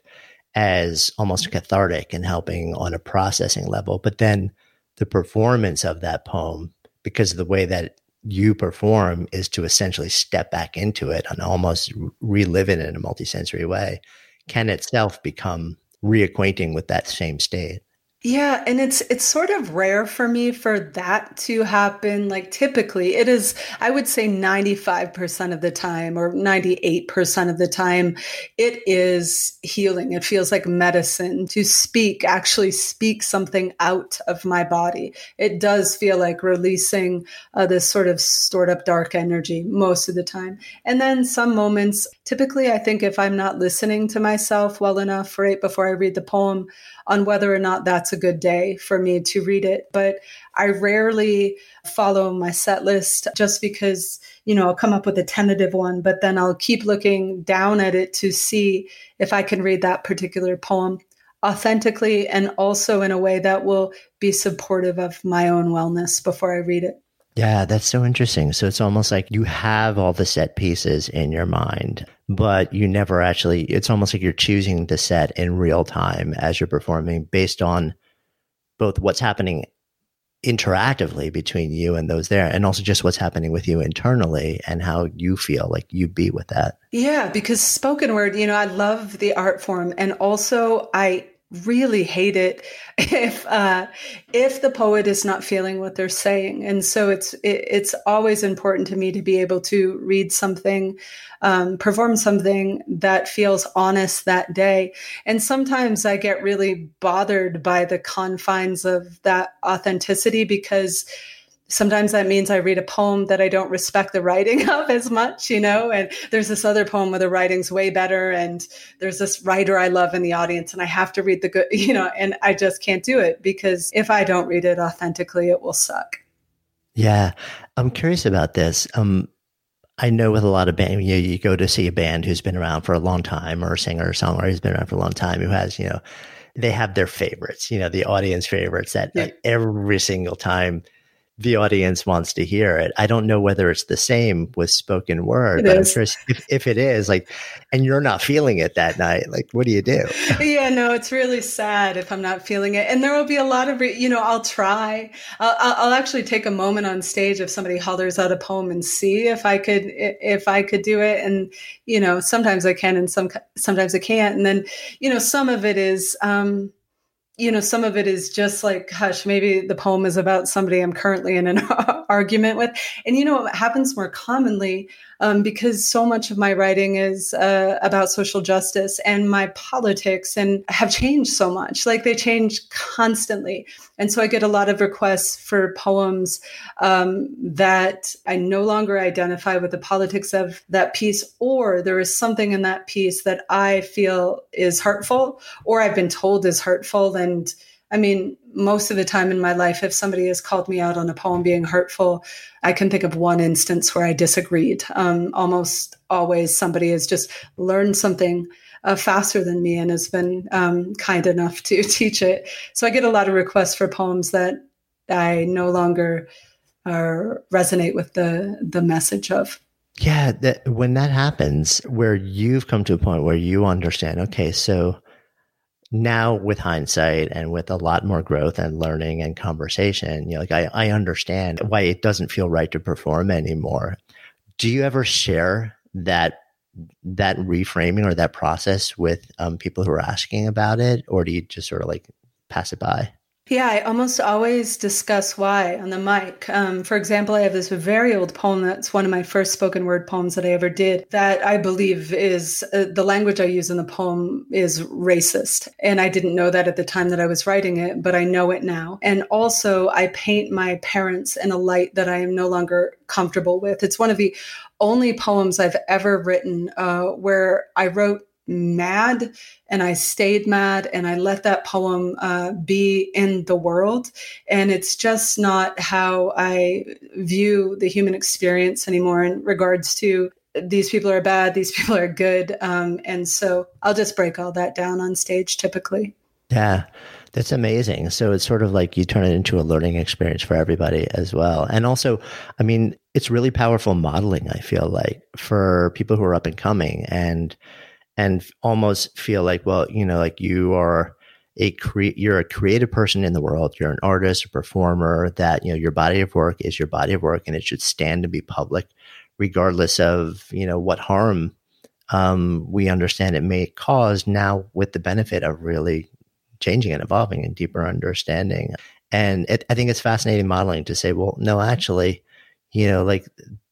S1: as almost cathartic and helping on a processing level. But then the performance of that poem, because of the way that you perform, is to essentially step back into it and almost relive it in a multisensory way, can itself become reacquainting with that same state.
S3: Yeah. And it's, it's sort of rare for me for that to happen. Like typically it is, I would say ninety-five percent of the time or ninety-eight percent of the time, it is healing. It feels like medicine to speak, actually speak something out of my body. It does feel like releasing uh, this sort of stored up dark energy most of the time. And then some moments, typically I think if I'm not listening to myself well enough right before I read the poem, on whether or not that's a good day for me to read it. But I rarely follow my set list just because, you know, I'll come up with a tentative one, but then I'll keep looking down at it to see if I can read that particular poem authentically and also in a way that will be supportive of my own wellness before I read it.
S1: Yeah, that's so interesting. So it's almost like you have all the set pieces in your mind, but you never actually, it's almost like you're choosing the set in real time as you're performing based on both what's happening interactively between you and those there, and also just what's happening with you internally and how you feel like you be with that.
S3: Yeah, because spoken word, you know, I love the art form. And also I really hate it if uh, if the poet is not feeling what they're saying. And so it's it, it's always important to me to be able to read something, um, perform something that feels honest that day. And sometimes I get really bothered by the confines of that authenticity, because sometimes that means I read a poem that I don't respect the writing of as much, you know, and there's this other poem where the writing's way better. And there's this writer I love in the audience and I have to read the good, you know, and I just can't do it because if I don't read it authentically, it will suck.
S1: Yeah. I'm curious about this. Um, I know with a lot of bands, you, you go to see a band who's been around for a long time, or a singer or songwriter who's been around for a long time, who has, you know, they have their favorites, you know, the audience favorites that yeah. like, every single time the audience wants to hear it. I don't know whether it's the same with spoken word,
S3: it
S1: but
S3: is.
S1: I'm curious if, if it is, like, and you're not feeling it that night, like, what do you do?
S3: Yeah, no, it's really sad if I'm not feeling it. And there will be a lot of, re- you know, I'll try, I'll, I'll actually take a moment on stage if somebody hollers out a poem and see if I could, if I could do it. And, you know, sometimes I can and some, sometimes I can't. And then, you know, some of it is, um, you know, some of it is just like, hush, maybe the poem is about somebody I'm currently in an argument with. And, you know, it happens more commonly um, because so much of my writing is uh, about social justice, and my politics and have changed so much. Like they change constantly. And so I get a lot of requests for poems um, that I no longer identify with the politics of that piece, or there is something in that piece that I feel is hurtful, or I've been told is hurtful. And I mean, most of the time in my life, if somebody has called me out on a poem being hurtful, I can think of one instance where I disagreed. Um, almost always somebody has just learned something uh, faster than me and has been um, kind enough to teach it. So I get a lot of requests for poems that I no longer uh, resonate with the the message of.
S1: Yeah, that, when that happens, where you've come to a point where you understand, okay, so now with hindsight and with a lot more growth and learning and conversation, you know, like I, I understand why it doesn't feel right to perform anymore. Do you ever share that that reframing or that process with um, people who are asking about it, or do you just sort of like pass it by?
S3: Yeah, I almost always discuss why on the mic. Um, for example, I have this very old poem that's one of my first spoken word poems that I ever did that I believe is uh, the language I use in the poem is racist. And I didn't know that at the time that I was writing it, but I know it now. And also I paint my parents in a light that I am no longer comfortable with. It's one of the only poems I've ever written uh, where I wrote mad and I stayed mad and I let that poem uh, be in the world. And it's just not how I view the human experience anymore in regards to these people are bad, these people are good. Um, and so I'll just break all that down on stage typically.
S1: Yeah, that's amazing. So it's sort of like you turn it into a learning experience for everybody as well. And also, I mean, it's really powerful modeling, I feel like, for people who are up and coming and and almost feel like, well, you know, like you are a cre- you're a creative person in the world. You're an artist, a performer, that, you know, your body of work is your body of work and it should stand to be public, regardless of, you know, what harm um, we understand it may cause now with the benefit of really changing and evolving and deeper understanding. And it, I think it's fascinating modeling to say, well, no, actually, you know, like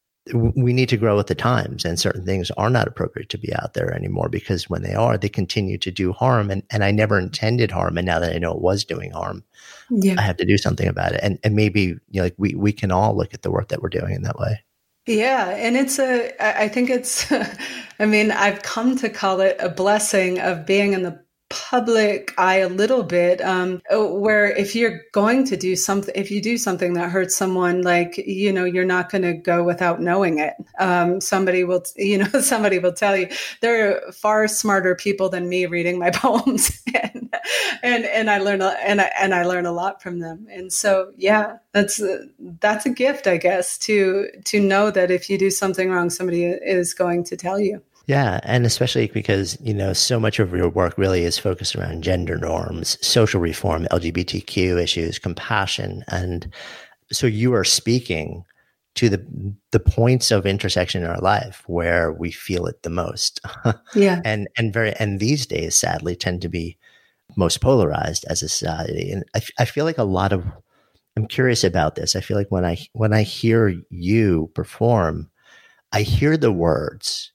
S1: we need to grow with the times and certain things are not appropriate to be out there anymore because when they are, they continue to do harm. And, and I never intended harm. And now that I know it was doing harm, yeah. I have to do something about it. And, and maybe, you know, like we, we can all look at the work that we're doing in that way.
S3: Yeah. And it's a, I think it's, I mean, I've come to call it a blessing of being in the public eye a little bit, um, where if you're going to do something, if you do something that hurts someone, like, you know, you're not going to go without knowing it. Um, somebody will, you know, somebody will tell you. There are far smarter people than me reading my poems, and and and I learn a, and I and I learn a lot from them. And so, yeah, that's a, that's a gift, I guess, to to know that if you do something wrong, somebody is going to tell you.
S1: Yeah. And especially because, you know, so much of your work really is focused around gender norms, social reform, L G B T Q issues, compassion. And so you are speaking to the the points of intersection in our life where we feel it the most.
S3: Yeah.
S1: and and very and these days, sadly, tend to be most polarized as a society. And I, I feel like a lot of I'm curious about this. I feel like when I when I hear you perform, I hear the words.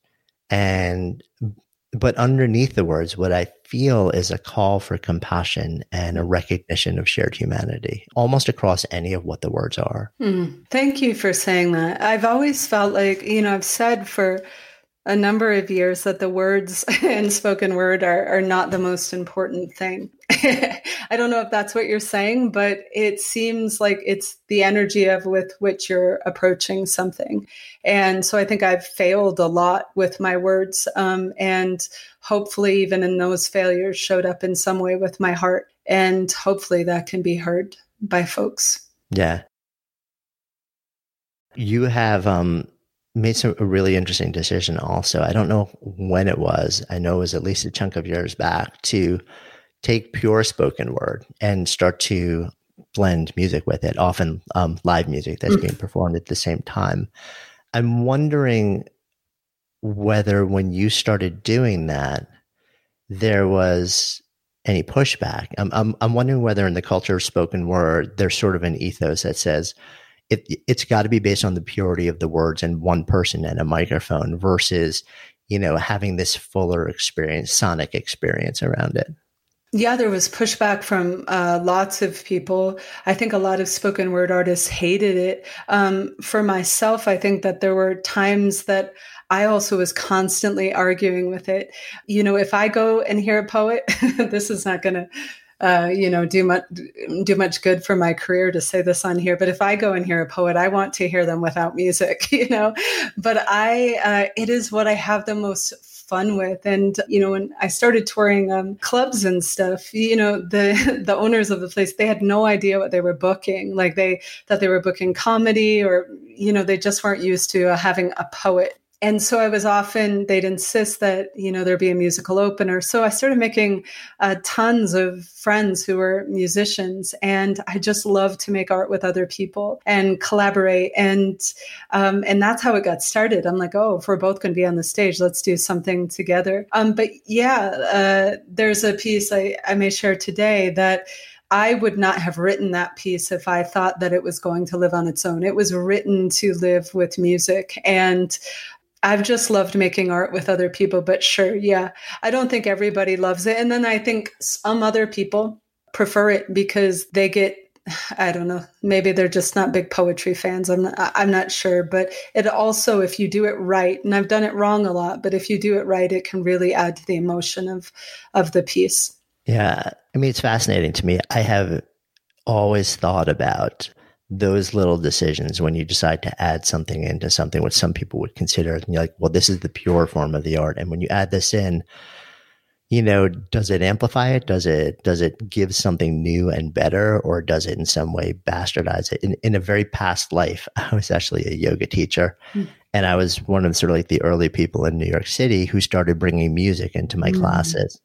S1: And, but underneath the words, what I feel is a call for compassion and a recognition of shared humanity, almost across any of what the words are.
S3: Mm, thank you for saying that. I've always felt like, you know, I've said for a number of years that the words and spoken word are, are not the most important thing. I don't know if that's what you're saying, but it seems like it's the energy of with which you're approaching something. And so I think I've failed a lot with my words. Um, and hopefully even in those failures showed up in some way with my heart. And hopefully that can be heard by folks.
S1: Yeah. You have, um, made some a really interesting decision also. I don't know when it was. I know it was at least a chunk of years back to take pure spoken word and start to blend music with it, often um, live music that's mm-hmm. being performed at the same time. I'm wondering whether when you started doing that, there was any pushback. I'm, I'm, I'm wondering whether in the culture of spoken word, there's sort of an ethos that says, It, it's got to be based on the purity of the words and one person and a microphone versus, you know, having this fuller experience, sonic experience around it.
S3: Yeah, there was pushback from uh, lots of people. I think a lot of spoken word artists hated it. Um, for myself, I think that there were times that I also was constantly arguing with it. You know, if I go and hear a poet, this is not going to Uh, you know, do much do much good for my career to say this on here. But if I go and hear a poet, I want to hear them without music, you know. But I, uh, it is what I have the most fun with. And you know, when I started touring um, clubs and stuff, you know, the the owners of the place, they had no idea what they were booking. Like they thought they were booking comedy, or you know, they just weren't used to uh, having a poet. And so I was often, they'd insist that, you know, there be a musical opener. So I started making uh, tons of friends who were musicians. And I just love to make art with other people and collaborate. And um, and that's how it got started. I'm like, oh, if we're both going to be on the stage, let's do something together. Um, but yeah, uh, there's a piece I, I may share today that I would not have written that piece if I thought that it was going to live on its own. It was written to live with music. And I've just loved making art with other people. But sure, yeah, I don't think everybody loves it. And then I think some other people prefer it because they get, I don't know, maybe they're just not big poetry fans. I'm not, I'm not sure. But it also, if you do it right, and I've done it wrong a lot, but if you do it right, it can really add to the emotion of, of the piece.
S1: Yeah. I mean, it's fascinating to me. I have always thought about those little decisions when you decide to add something into something, which some people would consider, and you're like, well, this is the pure form of the art. And when you add this in, you know, does it amplify it? Does it, does it give something new and better, or does it in some way bastardize it? In, in a very past life, I was actually a yoga teacher, mm. and I was one of the sort of like the early people in New York City who started bringing music into my mm. classes.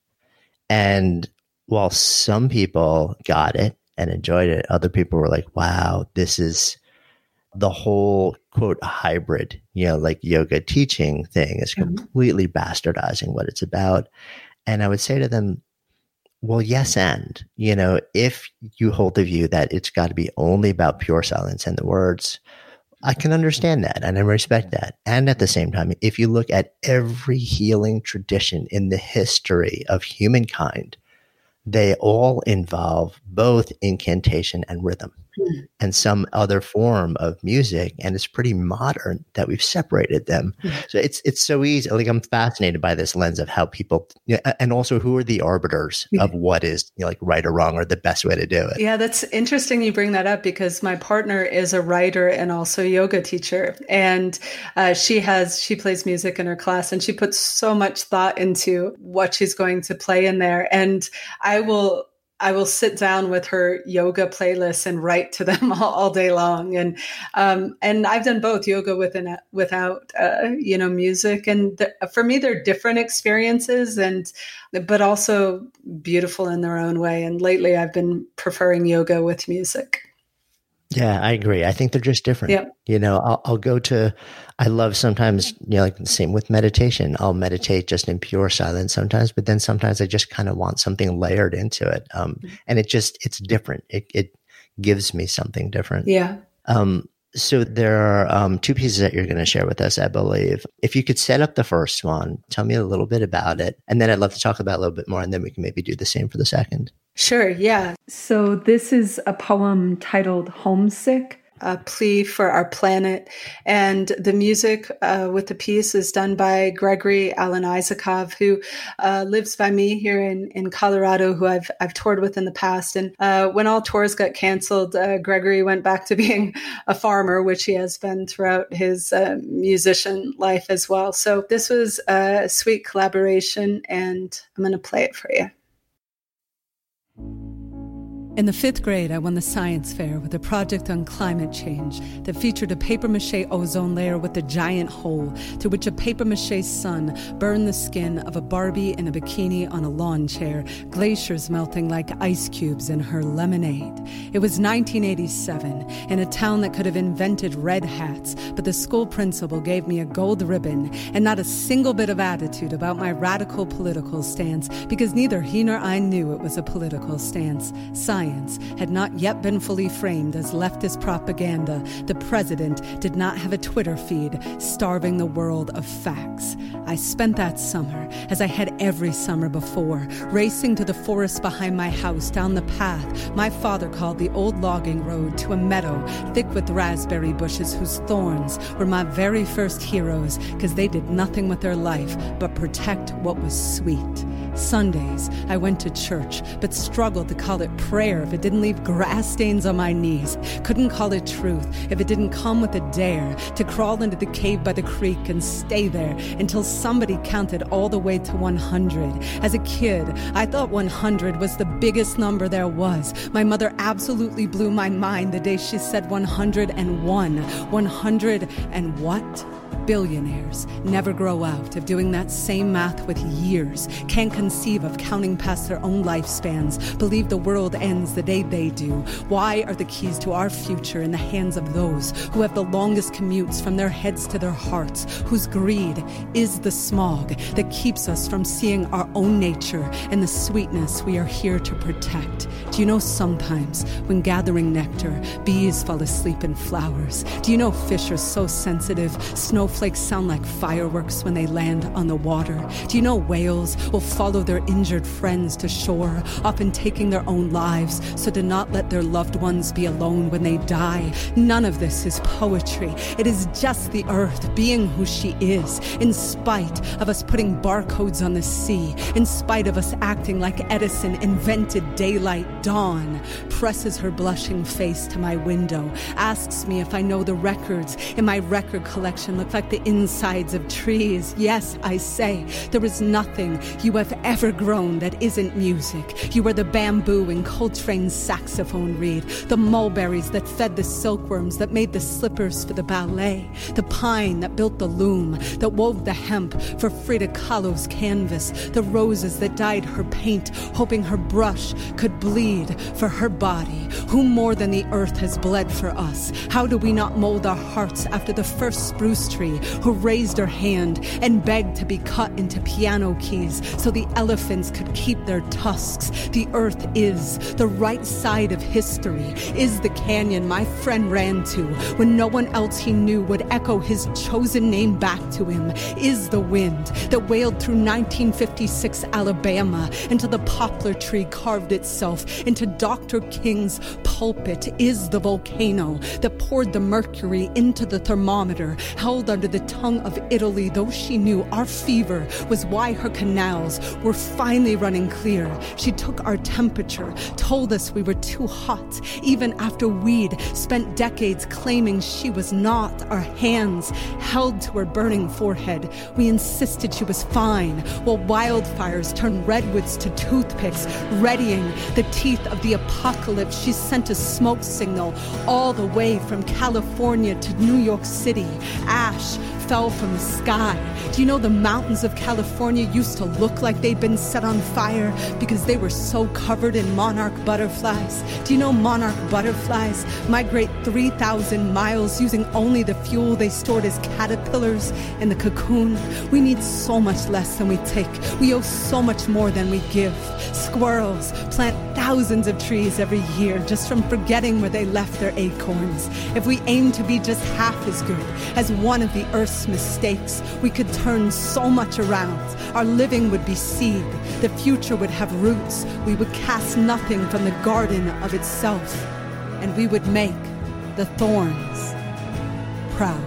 S1: And while some people got it and enjoyed it, other people were like, wow, this is the whole quote hybrid, you know, like yoga teaching thing is completely mm-hmm. bastardizing what it's about. And I would say to them, well, yes. And, you know, if you hold the view that it's got to be only about pure silence and the words, I can understand that and I respect that. And at the same time, if you look at every healing tradition in the history of humankind, they all involve both incantation and rhythm mm-hmm. and some other form of music. And it's pretty modern that we've separated them. Mm-hmm. So it's it's so easy. Like, I'm fascinated by this lens of how people, you know, and also who are the arbiters mm-hmm. of what is, you know, like right or wrong or the best way to do it.
S3: Yeah, that's interesting you bring that up, because my partner is a writer and also a yoga teacher. And uh, she has, she plays music in her class, and she puts so much thought into what she's going to play in there. And I will I will sit down with her yoga playlists and write to them all, all day long. And um, and I've done both, yoga with and without, uh, you know, music. And the, for me, they're different experiences, and but also beautiful in their own way. And lately, I've been preferring yoga with music.
S1: Yeah, I agree. I think they're just different.
S3: Yep.
S1: You know, I'll, I'll go to, I love sometimes, you know, like the same with meditation. I'll meditate just in pure silence sometimes, but then sometimes I just kind of want something layered into it. Um, and it just, it's different. It, it gives me something different.
S3: Yeah.
S1: Um, so there are um, two pieces that you're going to share with us, I believe. If you could set up the first one, tell me a little bit about it. And then I'd love to talk about it a little bit more, and then we can maybe do the same for the second.
S3: Sure, yeah. So this is a poem titled Homesick, a plea for our planet. And the music uh, with the piece is done by Gregory Alan Isakov, who uh, lives by me here in, in Colorado, who I've I've toured with in the past. And uh, when all tours got canceled, uh, Gregory went back to being a farmer, which he has been throughout his uh, musician life as well. So this was a sweet collaboration, and I'm going to play it for you.
S9: In the fifth grade, I won the science fair with a project on climate change that featured a papier-mâché ozone layer with a giant hole through which a papier-mâché sun burned the skin of a Barbie in a bikini on a lawn chair, glaciers melting like ice cubes in her lemonade. It was nineteen eighty-seven, in a town that could have invented red hats, but the school principal gave me a gold ribbon and not a single bit of attitude about my radical political stance, because neither he nor I knew it was a political stance. Science had not yet been fully framed as leftist propaganda. The president did not have a Twitter feed starving the world of facts. I spent that summer, as I had every summer before, racing to the forest behind my house down the path my father called the old logging road, to a meadow thick with raspberry bushes whose thorns were my very first heroes, because they did nothing with their life but protect what was sweet. Sundays, I went to church, but struggled to call it prayer if it didn't leave grass stains on my knees. Couldn't call it truth if it didn't come with a dare to crawl into the cave by the creek and stay there until somebody counted all the way to one hundred. As a kid, I thought one hundred was the biggest number there was. My mother absolutely blew my mind the day she said one hundred one. one hundred and what? Billionaires never grow out of doing that same math with years, can't conceive of counting past their own lifespans, believe the world ends the day they do. Why are the keys to our future in the hands of those who have the longest commutes from their heads to their hearts, whose greed is the smog that keeps us from seeing our own nature and the sweetness we are here to protect? Do you know sometimes when gathering nectar, bees fall asleep in flowers? Do you know fish are so sensitive, snowflakes sound like fireworks when they land on the water? Do you know whales will follow their injured friends to shore, often taking their own lives so to not let their loved ones be alone when they die? None of this is poetry. It is just the earth being who she is, in spite of us putting barcodes on the sea, in spite of us acting like Edison invented daylight. Dawn presses her blushing face to my window, asks me if I know the records in my record collection look like the insides of trees. Yes, I say, there is nothing you have ever grown that isn't music. You are the bamboo in Coltrane's saxophone reed, the mulberries that fed the silkworms that made the slippers for the ballet, the pine that built the loom, that wove the hemp for Frida Kahlo's canvas, the roses that dyed her paint, hoping her brush could bleed for her body. Who more than the earth has bled for us? How do we not mold our hearts after the first spruce tree who raised her hand and begged to be cut into piano keys so the elephants could keep their tusks? The earth is the right side of history, is the canyon my friend ran to when no one else he knew would echo his chosen name back to him, is the wind that wailed through nineteen fifty-six Alabama until the poplar tree carved itself into Doctor King's pulpit, is the volcano that poured the mercury into the thermometer held under the tongue of Italy, though she knew our fever was why her canals were finally running clear. She took our temperature, told us we were too hot, even after we'd spent decades claiming she was not. Our hands held to her burning forehead. We insisted she was fine, while wildfires turned redwoods to toothpicks, readying the teeth of the apocalypse. She sent a smoke signal all the way from California to New York City. Ash fell from the sky. Do you know the mountains of California used to look like they'd been set on fire because they were so covered in monarch butterflies? Do you know monarch butterflies migrate three thousand miles using only the fuel they stored as caterpillars in the cocoon? We need so much less than we take. We owe so much more than we give. Squirrels plant thousands of trees every year just from forgetting where they left their acorns. If we aim to be just half as good as one of the Earth's mistakes, we could turn so much around. Our living would be seed. The future would have roots. We would cast nothing from the garden of itself. And we would make the thorns proud.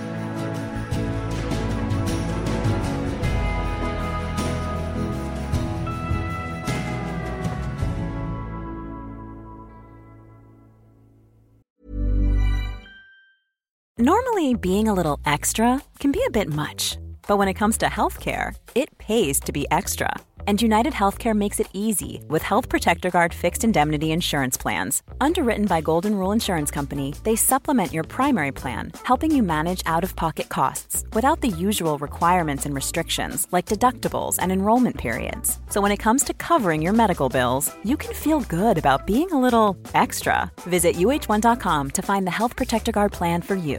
S10: Normally, being a little extra can be a bit much, but when it comes to healthcare, it pays to be extra. And United Healthcare makes it easy with Health Protector Guard fixed indemnity insurance plans. Underwritten by Golden Rule Insurance Company, they supplement your primary plan, helping you manage out-of-pocket costs without the usual requirements and restrictions like deductibles and enrollment periods. So when it comes to covering your medical bills, you can feel good about being a little extra. Visit U H one dot com to find the Health Protector Guard plan for you.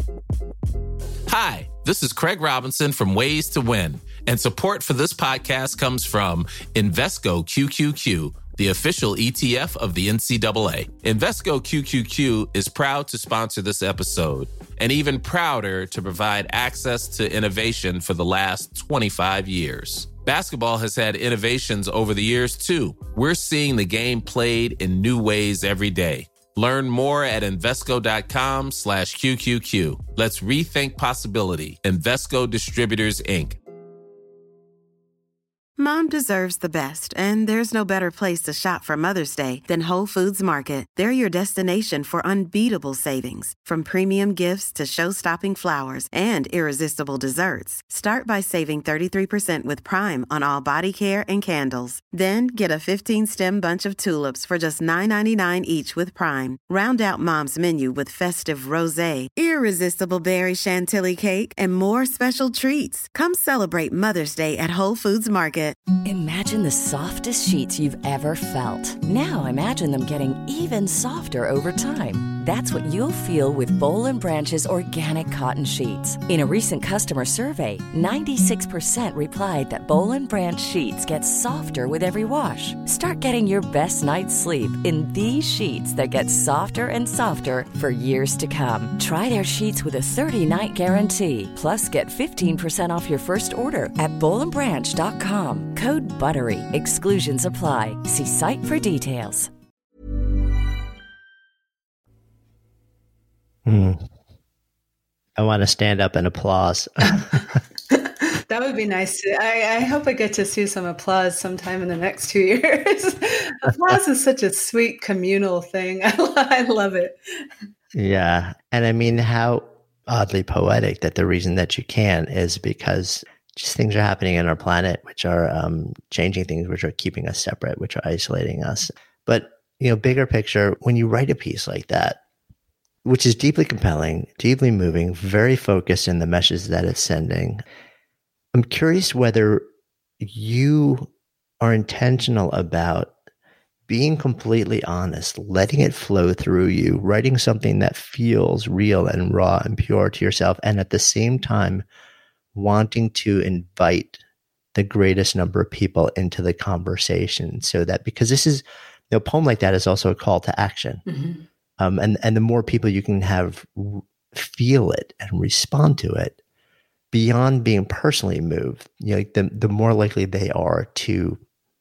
S11: Hi, this is Craig Robinson from Ways to Win, and support for this podcast comes from Invesco Q Q Q, the official E T F of the N C double A. Invesco Q Q Q is proud to sponsor this episode, and even prouder to provide access to innovation for the last twenty-five years. Basketball has had innovations over the years, too. We're seeing the game played in new ways every day. Learn more at Invesco.com slash QQQ. Let's rethink possibility. Invesco Distributors, Incorporated.
S6: Mom deserves the best, and there's no better place to shop for Mother's Day than Whole Foods Market. They're your destination for unbeatable savings, from premium gifts to show-stopping flowers and irresistible desserts. Start by saving thirty-three percent with Prime on all body care and candles. Then get a fifteen-stem bunch of tulips for just nine ninety-nine each with Prime. Round out Mom's menu with festive rosé, irresistible berry chantilly cake, and more special treats. Come celebrate Mother's Day at Whole Foods Market.
S2: Imagine the softest sheets you've ever felt. Now imagine them getting even softer over time. That's what you'll feel with Boll and Branch's organic cotton sheets. In a recent customer survey, ninety-six percent replied that Boll and Branch sheets get softer with every wash. Start getting your best night's sleep in these sheets that get softer and softer for years to come. Try their sheets with a thirty-night guarantee. Plus, get fifteen percent off your first order at boll and branch dot com. Code BUTTERY. Exclusions apply. See site for details.
S1: Hmm. I want to stand up and applause.
S3: That would be nice. I, I hope I get to see some applause sometime in the next two years. Applause is such a sweet communal thing. I, I love it.
S1: Yeah. And I mean, how oddly poetic that the reason that you can is because just things are happening in our planet, which are um, changing things, which are keeping us separate, which are isolating us. But, you know, bigger picture, when you write a piece like that, which is deeply compelling, deeply moving, very focused in the message that it's sending, I'm curious whether you are intentional about being completely honest, letting it flow through you, writing something that feels real and raw and pure to yourself, and at the same time, wanting to invite the greatest number of people into the conversation, so that, because this is, you know, a poem like that is also a call to action. Mm-hmm. Um, and, and the more people you can have feel it and respond to it beyond being personally moved, you know, the, the more likely they are to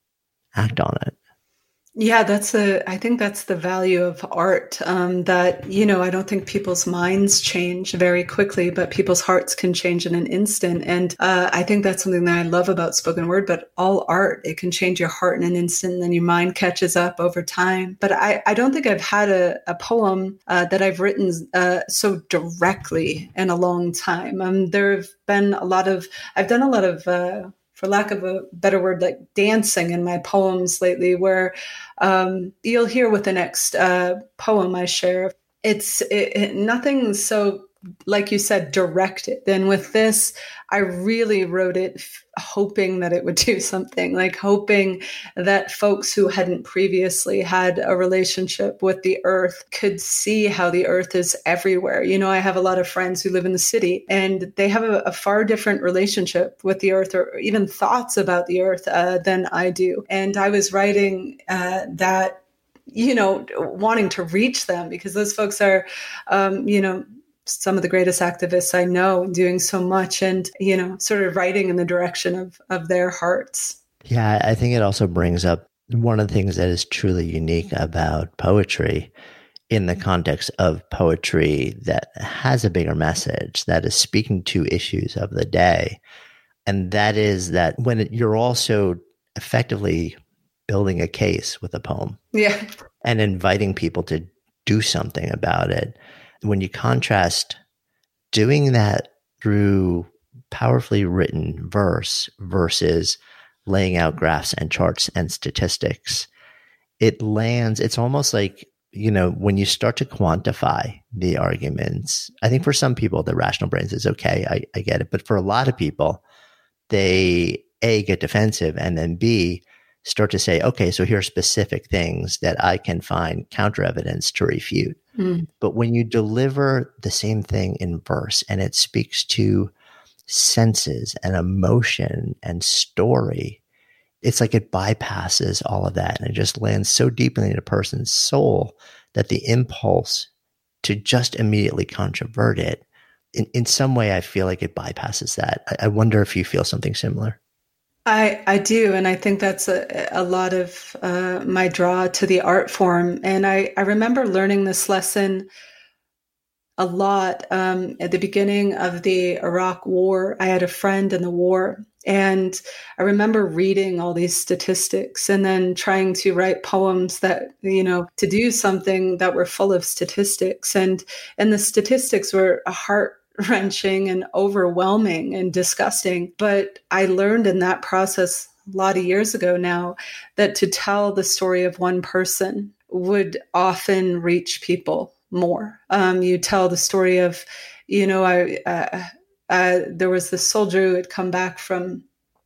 S1: act on it.
S3: Yeah, that's a, I think that's the value of art, um, that, you know, I don't think people's minds change very quickly, but people's hearts can change in an instant. And uh, I think that's something that I love about spoken word, but all art, it can change your heart in an instant and then your mind catches up over time. But I, I don't think I've had a, a poem uh, that I've written uh, so directly in a long time. Um, there have been a lot of, I've done a lot of, uh, for lack of a better word, like dancing in my poems lately, where um, you'll hear with the next uh, poem I share, it's it, it, nothing so, like you said, directed. And with this, I really wrote it f- hoping that it would do something, like hoping that folks who hadn't previously had a relationship with the earth could see how the earth is everywhere. You know, I have a lot of friends who live in the city and they have a, a far different relationship with the earth, or even thoughts about the earth uh, than I do. And I was writing uh, that, you know, wanting to reach them, because those folks are, um, you know, some of the greatest activists I know, and doing so much, and, you know, sort of writing in the direction of, of their hearts.
S1: Yeah, I think it also brings up one of the things that is truly unique about poetry in the context of poetry that has a bigger message, that is speaking to issues of the day. And that is that when it, you're also effectively building a case with a poem,
S3: yeah,
S1: and inviting people to do something about it. When you contrast doing that through powerfully written verse versus laying out graphs and charts and statistics, it lands, it's almost like, you know, when you start to quantify the arguments, I think for some people, the rational brains is okay, I, I get it. But for a lot of people, they A, get defensive, and then B, start to say, okay, so here are specific things that I can find counter evidence to refute. Mm. But when you deliver the same thing in verse and it speaks to senses and emotion and story, it's like it bypasses all of that and it just lands so deeply in a person's soul that the impulse to just immediately controvert it, in, in some way, I feel like it bypasses that. I, I wonder if you feel something similar.
S3: I, I do. And I think that's a, a lot of uh, my draw to the art form. And I, I remember learning this lesson a lot. Um, at the beginning of the Iraq War, I had a friend in the war, and I remember reading all these statistics and then trying to write poems that, you know, to do something that were full of statistics. And, and the statistics were heart-wrenching and overwhelming and disgusting. But I learned in that process a lot of years ago now that to tell the story of one person would often reach people more. Um, you tell the story of, you know, I uh, uh, there was this soldier who had come back from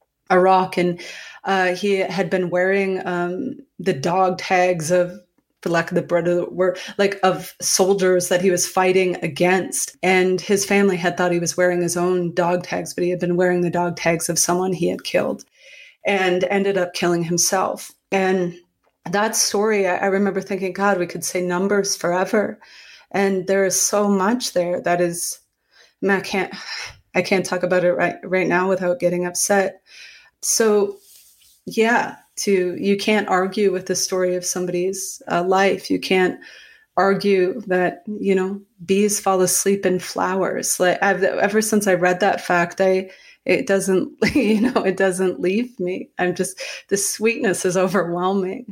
S3: Iraq, and uh, he had been wearing um, the dog tags of, for lack of the better word, like of soldiers that he was fighting against. And his family had thought he was wearing his own dog tags, but he had been wearing the dog tags of someone he had killed, and ended up killing himself. And that story, I, I remember thinking, God, we could say numbers forever. And there is so much there that is, I, mean, I can't, I can't talk about it right, right now without getting upset. So yeah, to, you can't argue with the story of somebody's uh, life. You can't argue that, you know, bees fall asleep in flowers. Like I've, ever since I read that fact, I, it doesn't, you know, it doesn't leave me. I'm just, the sweetness is overwhelming.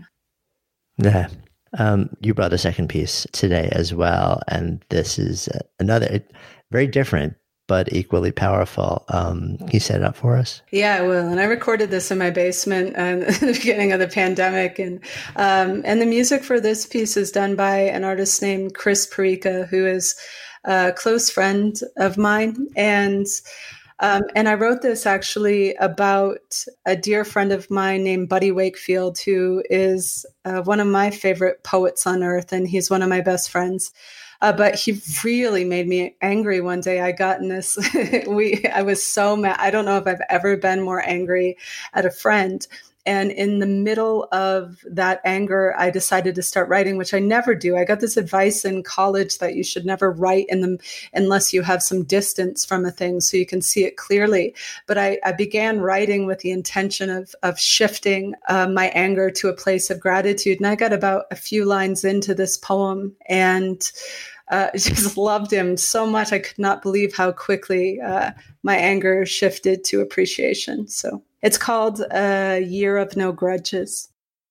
S1: Yeah. Um, you brought a second piece today as well. And this is another very different, but equally powerful. Um, can you set it up for us?
S3: Yeah, I will. And I recorded this in my basement um, at the beginning of the pandemic. And um, and the music for this piece is done by an artist named Chris Perica, who is a close friend of mine. And Um, and I wrote this actually about a dear friend of mine named Buddy Wakefield, who is uh, one of my favorite poets on earth, and he's one of my best friends. Uh, but he really made me angry one day. I got in this, we, I was so mad. I don't know if I've ever been more angry at a friend. And in the middle of that anger, I decided to start writing, which I never do. I got this advice in college that you should never write in them unless you have some distance from a thing so you can see it clearly. But I, I began writing with the intention of, of shifting uh, my anger to a place of gratitude. And I got about a few lines into this poem and uh, just loved him so much. I could not believe how quickly uh, my anger shifted to appreciation. So it's called A Year of No Grudges.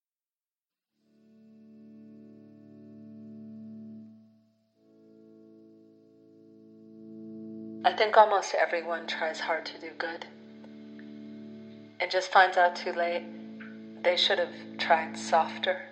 S3: I think almost everyone tries hard to do good and just finds out too late they should have tried softer.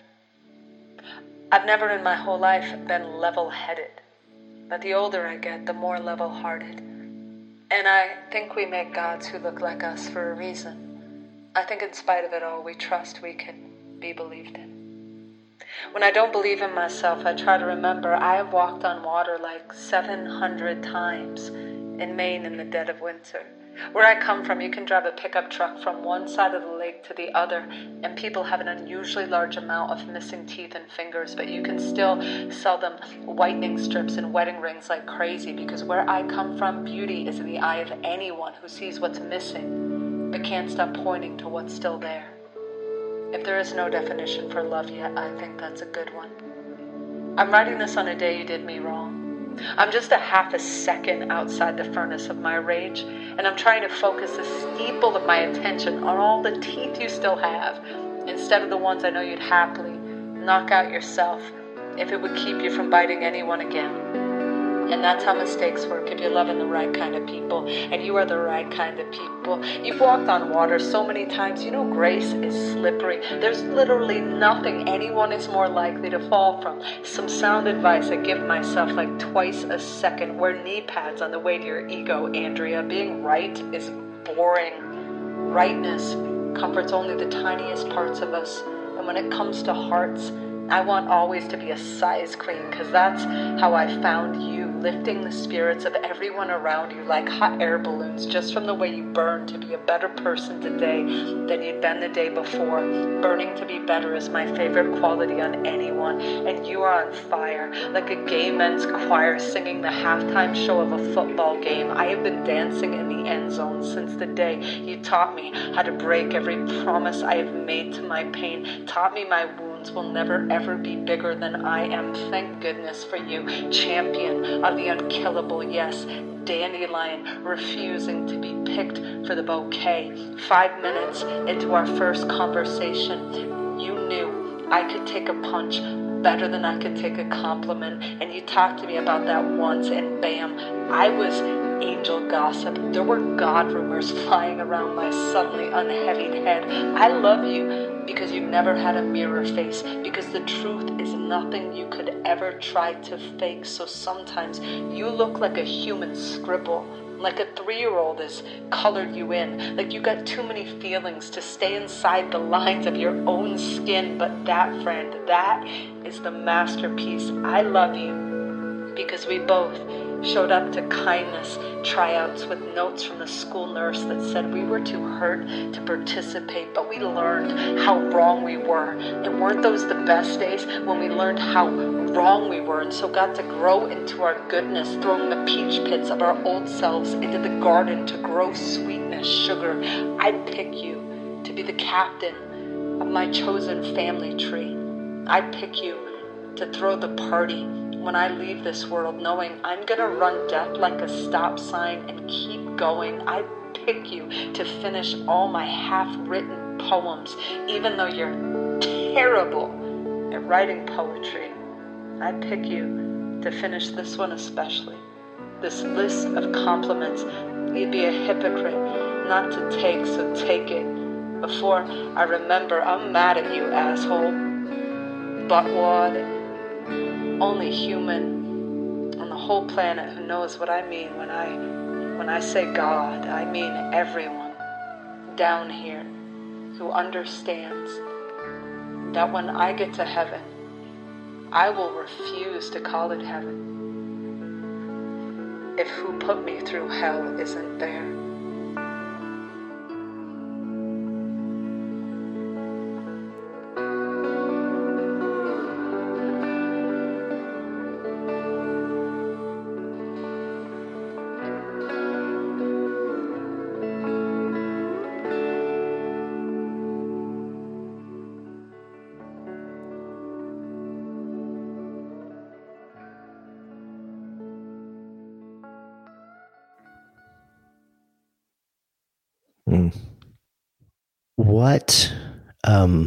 S3: I've never in my whole life been level-headed, but the older I get, the more level-hearted. And I think we make gods who look like us for a reason. I think in spite of it all, we trust we can be believed in. When I don't believe in myself, I try to remember I have walked on water like seven hundred times in Maine in the dead of winter. Where I come from, you can drive a pickup truck from one side of the lake to the other, and people have an unusually large amount of missing teeth and fingers, but you can still sell them whitening strips and wedding rings like crazy, because where I come from, beauty is in the eye of anyone who sees what's missing, but can't stop pointing to what's still there. If there is no definition for love yet, I think that's a good one. I'm writing this on a day you did me wrong. I'm just a half a second outside the furnace of my rage, and I'm trying to focus the steeple of my attention on all the teeth you still have, instead of the ones I know you'd happily knock out yourself if it would keep you from biting anyone again. And that's how mistakes work if you're loving the right kind of people, and you are the right kind of people. You've walked on water so many times, you know grace is slippery. There's literally nothing anyone is more likely to fall from. Some sound advice I give myself like twice a second. Wear knee pads on the way to your ego, Andrea. Being right is boring. Rightness comforts only the tiniest parts of us. And when it comes to hearts, I want always to be a size queen, because that's how I found you, lifting the spirits of everyone around you like hot air balloons, just from the way you burn to be a better person today than you'd been the day before. Burning to be better is my favorite quality on anyone, and you are on fire, like a gay men's choir singing the halftime show of a football game. I have been dancing in the end zone since the day you taught me how to break every promise I have made to my pain, taught me my wounds influence will never ever be bigger than I am. Thank goodness for you, champion of the unkillable, yes, dandelion, refusing to be picked for the bouquet. Five minutes into our first conversation, you knew I could take a punch better than I could take a compliment, and you talked to me about that once, and bam, I was angel gossip. There were God rumors flying around my suddenly unheavied head. I love you because you never had a mirror face, because the truth is nothing you could ever try to fake. So sometimes you look like a human scribble, like a three-year-old has colored you in, like you got too many feelings to stay inside the lines of your own skin. But that, friend, that is the masterpiece. I love you because we both showed up to kindness tryouts with notes from the school nurse that said we were too hurt to participate, but we learned how wrong we were. And weren't those the best days, when we learned how wrong we were, and so got to grow into our goodness, throwing the peach pits of our old selves into the garden to grow sweetness, sugar. I'd pick you to be the captain of my chosen family tree. I'd pick you to throw the party when I leave this world, knowing I'm gonna run death like a stop sign and keep going. I pick you to finish all my half-written poems, even though you're terrible at writing poetry. I pick you to finish this one especially. This list of compliments, you'd be a hypocrite not to take, so take it. Before I remember, I'm mad at you, asshole. Buttwad. Only human on the whole planet who knows what I mean when I when I say God. I mean everyone down here who understands that when I get to heaven, I will refuse to call it heaven if who put me through hell isn't there.
S1: Mm. What um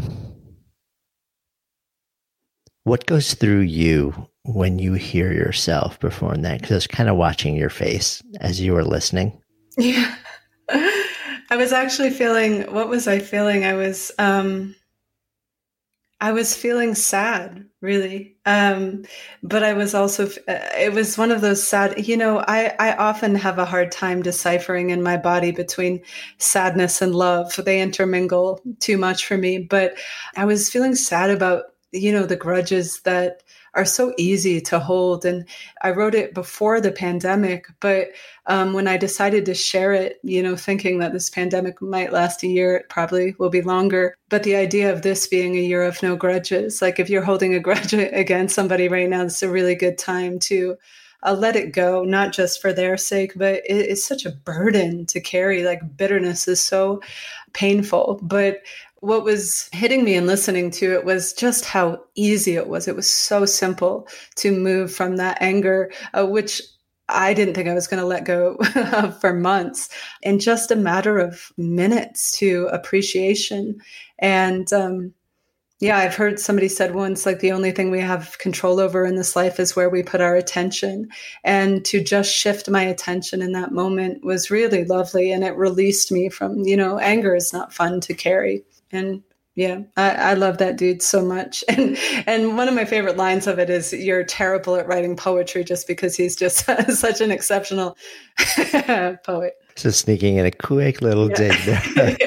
S1: what goes through you when you hear yourself perform that? Because I was kind of watching your face as you were listening.
S3: Yeah. I was actually feeling, what was I feeling? I was um I was feeling sad, really. Um, but I was also, uh, it was one of those sad, you know, I, I often have a hard time deciphering in my body between sadness and love. They intermingle too much for me. But I was feeling sad about, you know, the grudges that are so easy to hold. And I wrote it before the pandemic, but um, when I decided to share it, you know, thinking that this pandemic might last a year, it probably will be longer. But the idea of this being a year of no grudges, like if you're holding a grudge against somebody right now, it's a really good time to uh, let it go, not just for their sake, but it, it's such a burden to carry. Like bitterness is so painful, but what was hitting me and listening to it was just how easy it was. It was so simple to move from that anger, uh, which I didn't think I was going to let go for months, in just a matter of minutes, to appreciation. And um, yeah, I've heard somebody said once, like, the only thing we have control over in this life is where we put our attention. And to just shift my attention in that moment was really lovely. And it released me from, you know, anger is not fun to carry. And yeah, I, I love that dude so much. And and one of my favorite lines of it is, "You're terrible at writing poetry," just because he's just such an exceptional poet.
S1: So sneaking in a quick little
S3: Yeah.
S1: dig there.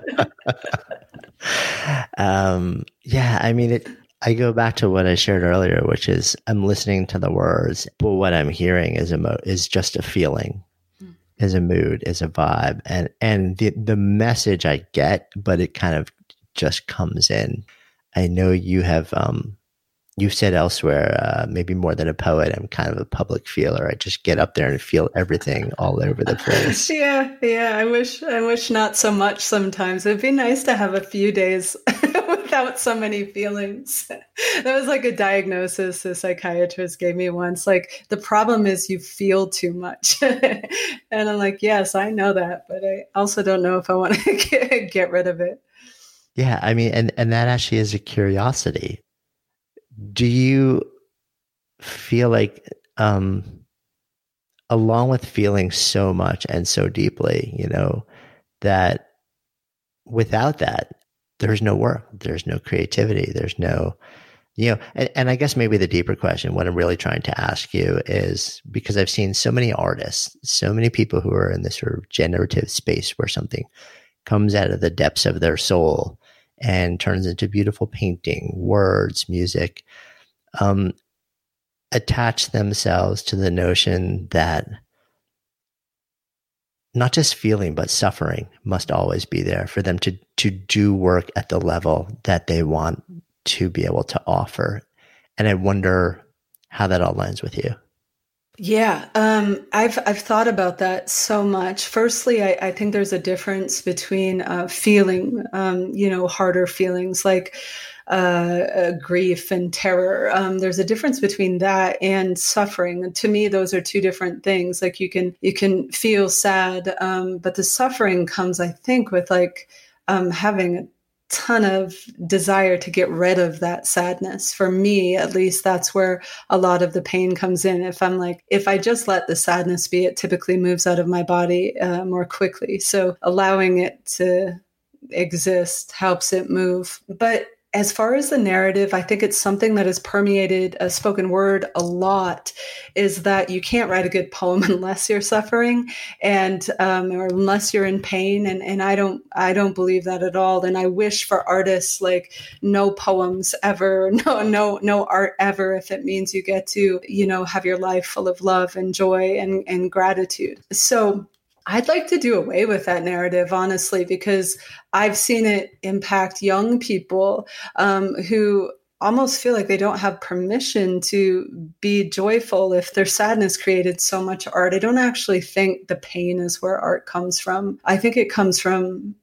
S3: Yeah.
S1: um, yeah, I mean, it. I go back to what I shared earlier, which is I'm listening to the words, but what I'm hearing is emo- is just a feeling. Is a mood, is a vibe, and and the the message I get, but it kind of just comes in. I know you have um you've said elsewhere, uh, maybe more than a poet, I'm kind of a public feeler. I just get up there and feel everything all over the place.
S3: Yeah, yeah. I wish I wish not so much sometimes. It'd be nice to have a few days without without so many feelings. That was like a diagnosis a psychiatrist gave me once. Like, the problem is you feel too much. And I'm like, yes, I know that, but I also don't know if I want to get, get rid of it.
S1: Yeah, I mean, and, and that actually is a curiosity. Do you feel like, um, along with feeling so much and so deeply, you know, that without that, there's no work, there's no creativity, there's no, you know, and, and I guess maybe the deeper question, what I'm really trying to ask you is, because I've seen so many artists, so many people who are in this sort of generative space where something comes out of the depths of their soul and turns into beautiful painting, words, music, um, attach themselves to the notion that not just feeling, but suffering must always be there for them to, to do work at the level that they want to be able to offer. And I wonder how that all lands with you.
S3: Yeah, um, I've I've thought about that so much. Firstly, I, I think there's a difference between uh, feeling, um, you know, harder feelings like uh, uh, grief and terror. Um, there's a difference between that and suffering. And to me, those are two different things. Like, you can you can feel sad, um, but the suffering comes, I think, with like um, having a ton of desire to get rid of that sadness. For me, at least, that's where a lot of the pain comes in. If I'm like, if I just let the sadness be, it typically moves out of my body uh, more quickly. So allowing it to exist helps it move. But as far as the narrative, I think it's something that has permeated a spoken word a lot, is that you can't write a good poem unless you're suffering and um, or unless you're in pain. And, and I don't I don't believe that at all. And I wish for artists like no poems ever, no no no art ever, if it means you get to, you know, have your life full of love and joy and, and gratitude. So I'd like to do away with that narrative, honestly, because I've seen it impact young people um, who almost feel like they don't have permission to be joyful if their sadness created so much art. I don't actually think the pain is where art comes from. I think it comes from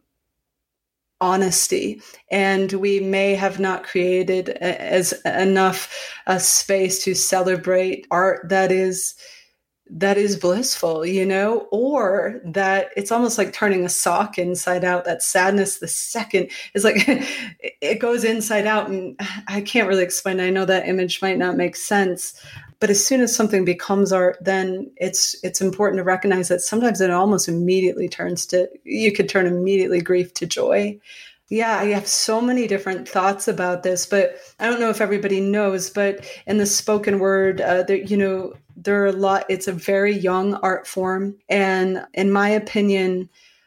S3: honesty. And we may have not created as enough a space to celebrate art that is that is blissful, you know, or that it's almost like turning a sock inside out. That sadness, the second is like, it goes inside out. And I can't really explain. I know that image might not make sense, but as soon as something becomes art, then it's, it's important to recognize that sometimes it almost immediately turns to, you could turn immediately grief to joy. Yeah, I have so many different thoughts about this, but I don't know if everybody knows, but in the spoken word, uh, there, you know, there are a lot, it's a very young art form. And in my opinion,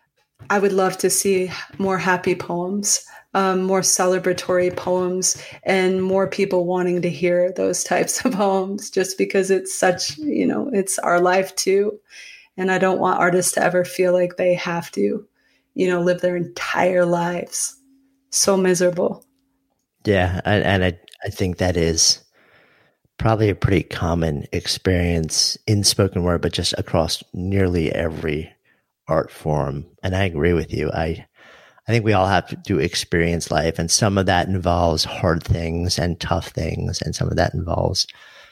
S3: I would love to see more happy poems, um, more celebratory poems, and more people wanting to hear those types of poems, just because it's such, you know, it's our life too. And I don't want artists to ever feel like they have to, you know, live their entire lives so miserable.
S1: Yeah. And, and I, I think that is probably a pretty common experience in spoken word, but just across nearly every art form. And I agree with you. I, I think we all have to experience life, and some of that involves hard things and tough things, and some of that involves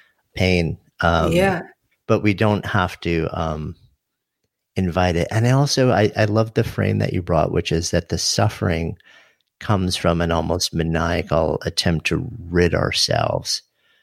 S1: pain. Um,
S3: yeah.
S1: But we don't have to, um, invite it. And I also, I, I love the frame that you brought, which is that the suffering comes from an almost maniacal attempt to rid ourselves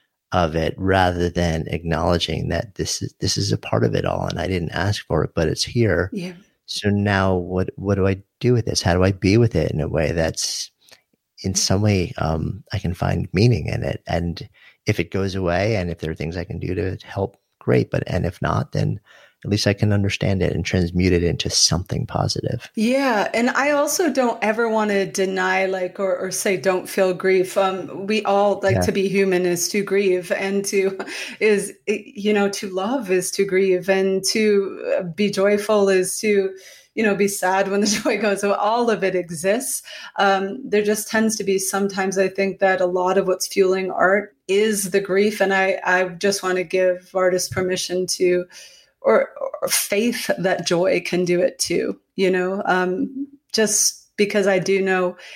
S1: of it, rather than acknowledging that this is, this is a part of it all. And I didn't ask for it, but it's here.
S3: Yeah.
S1: So now what, what do I do with this? How do I be with it in a way that's in some way, um, I can find meaning in it. And if it goes away, and if there are things I can do to help, great. But, and if not, then at least I can understand it and transmute it into something positive.
S3: Yeah. And I also don't ever want to deny, like, or, or say, don't feel grief. Um, we all like
S1: Yeah.
S3: to be human is to grieve, and to is, you know, to love is to grieve, and to be joyful is to, you know, be sad when the joy goes. So all of it exists. Um, there just tends to be sometimes, I think, that a lot of what's fueling art is the grief. And I, I just want to give artists permission to, Or, or faith that joy can do it too, you know, um, just because I do know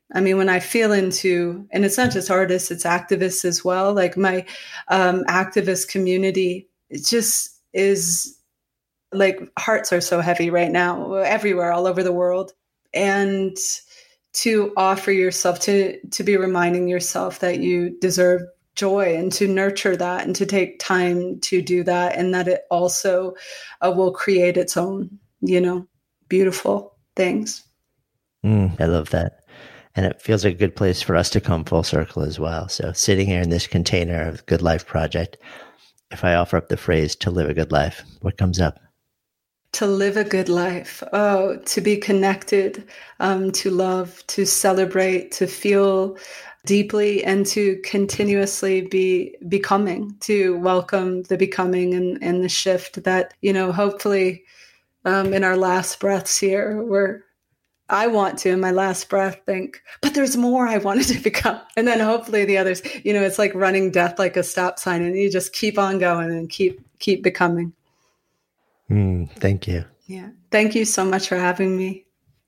S3: I mean, when I feel into, and it's not just artists, it's activists as well. Like my um, activist community, it just is like hearts are so heavy right now, everywhere, all over the world. And to offer yourself, to, to be reminding yourself that you deserve joy and to nurture that and to take time to do that. And that it also uh, will create its own, you know, beautiful things.
S1: Mm, I love that. And it feels like a good place for us to come full circle as well. So sitting here in this container of the Good Life Project, if I offer up the phrase to live a good life, what comes up?
S3: To live a good life. Oh, to be connected, um, to love, to celebrate, to feel deeply, and to continuously be becoming, to welcome the becoming and, and the shift that, you know, hopefully um, in our last breaths here, we're I want to, in my last breath, think, but there's more I wanted to become. And then hopefully the others, you know, it's like running death like a stop sign, and you just keep on going and keep, keep becoming.
S1: Mm, thank you.
S3: Yeah. Thank you so much for having me.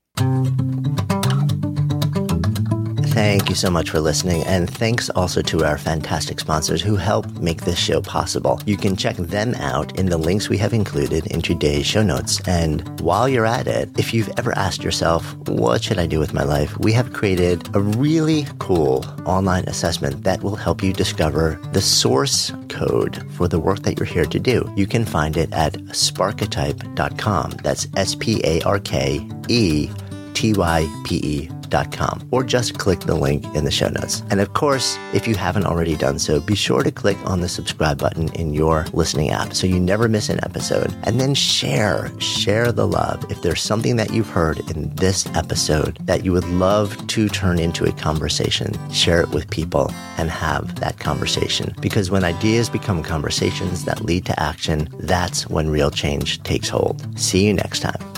S1: Thank you so much for listening, and thanks also to our fantastic sponsors who help make this show possible. You can check them out in the links we have included in today's show notes. And while you're at it, if you've ever asked yourself, what should I do with my life? We have created a really cool online assessment that will help you discover the source code for the work that you're here to do. You can find it at sparketype dot com. That's S P A R K E T Y P E dot com, or just click the link in the show notes. And of course, if you haven't already done so, be sure to click on the subscribe button in your listening app so you never miss an episode. And then share, share the love. If there's something that you've heard in this episode that you would love to turn into a conversation, share it with people and have that conversation. Because when ideas become conversations that lead to action, that's when real change takes hold. See you next time.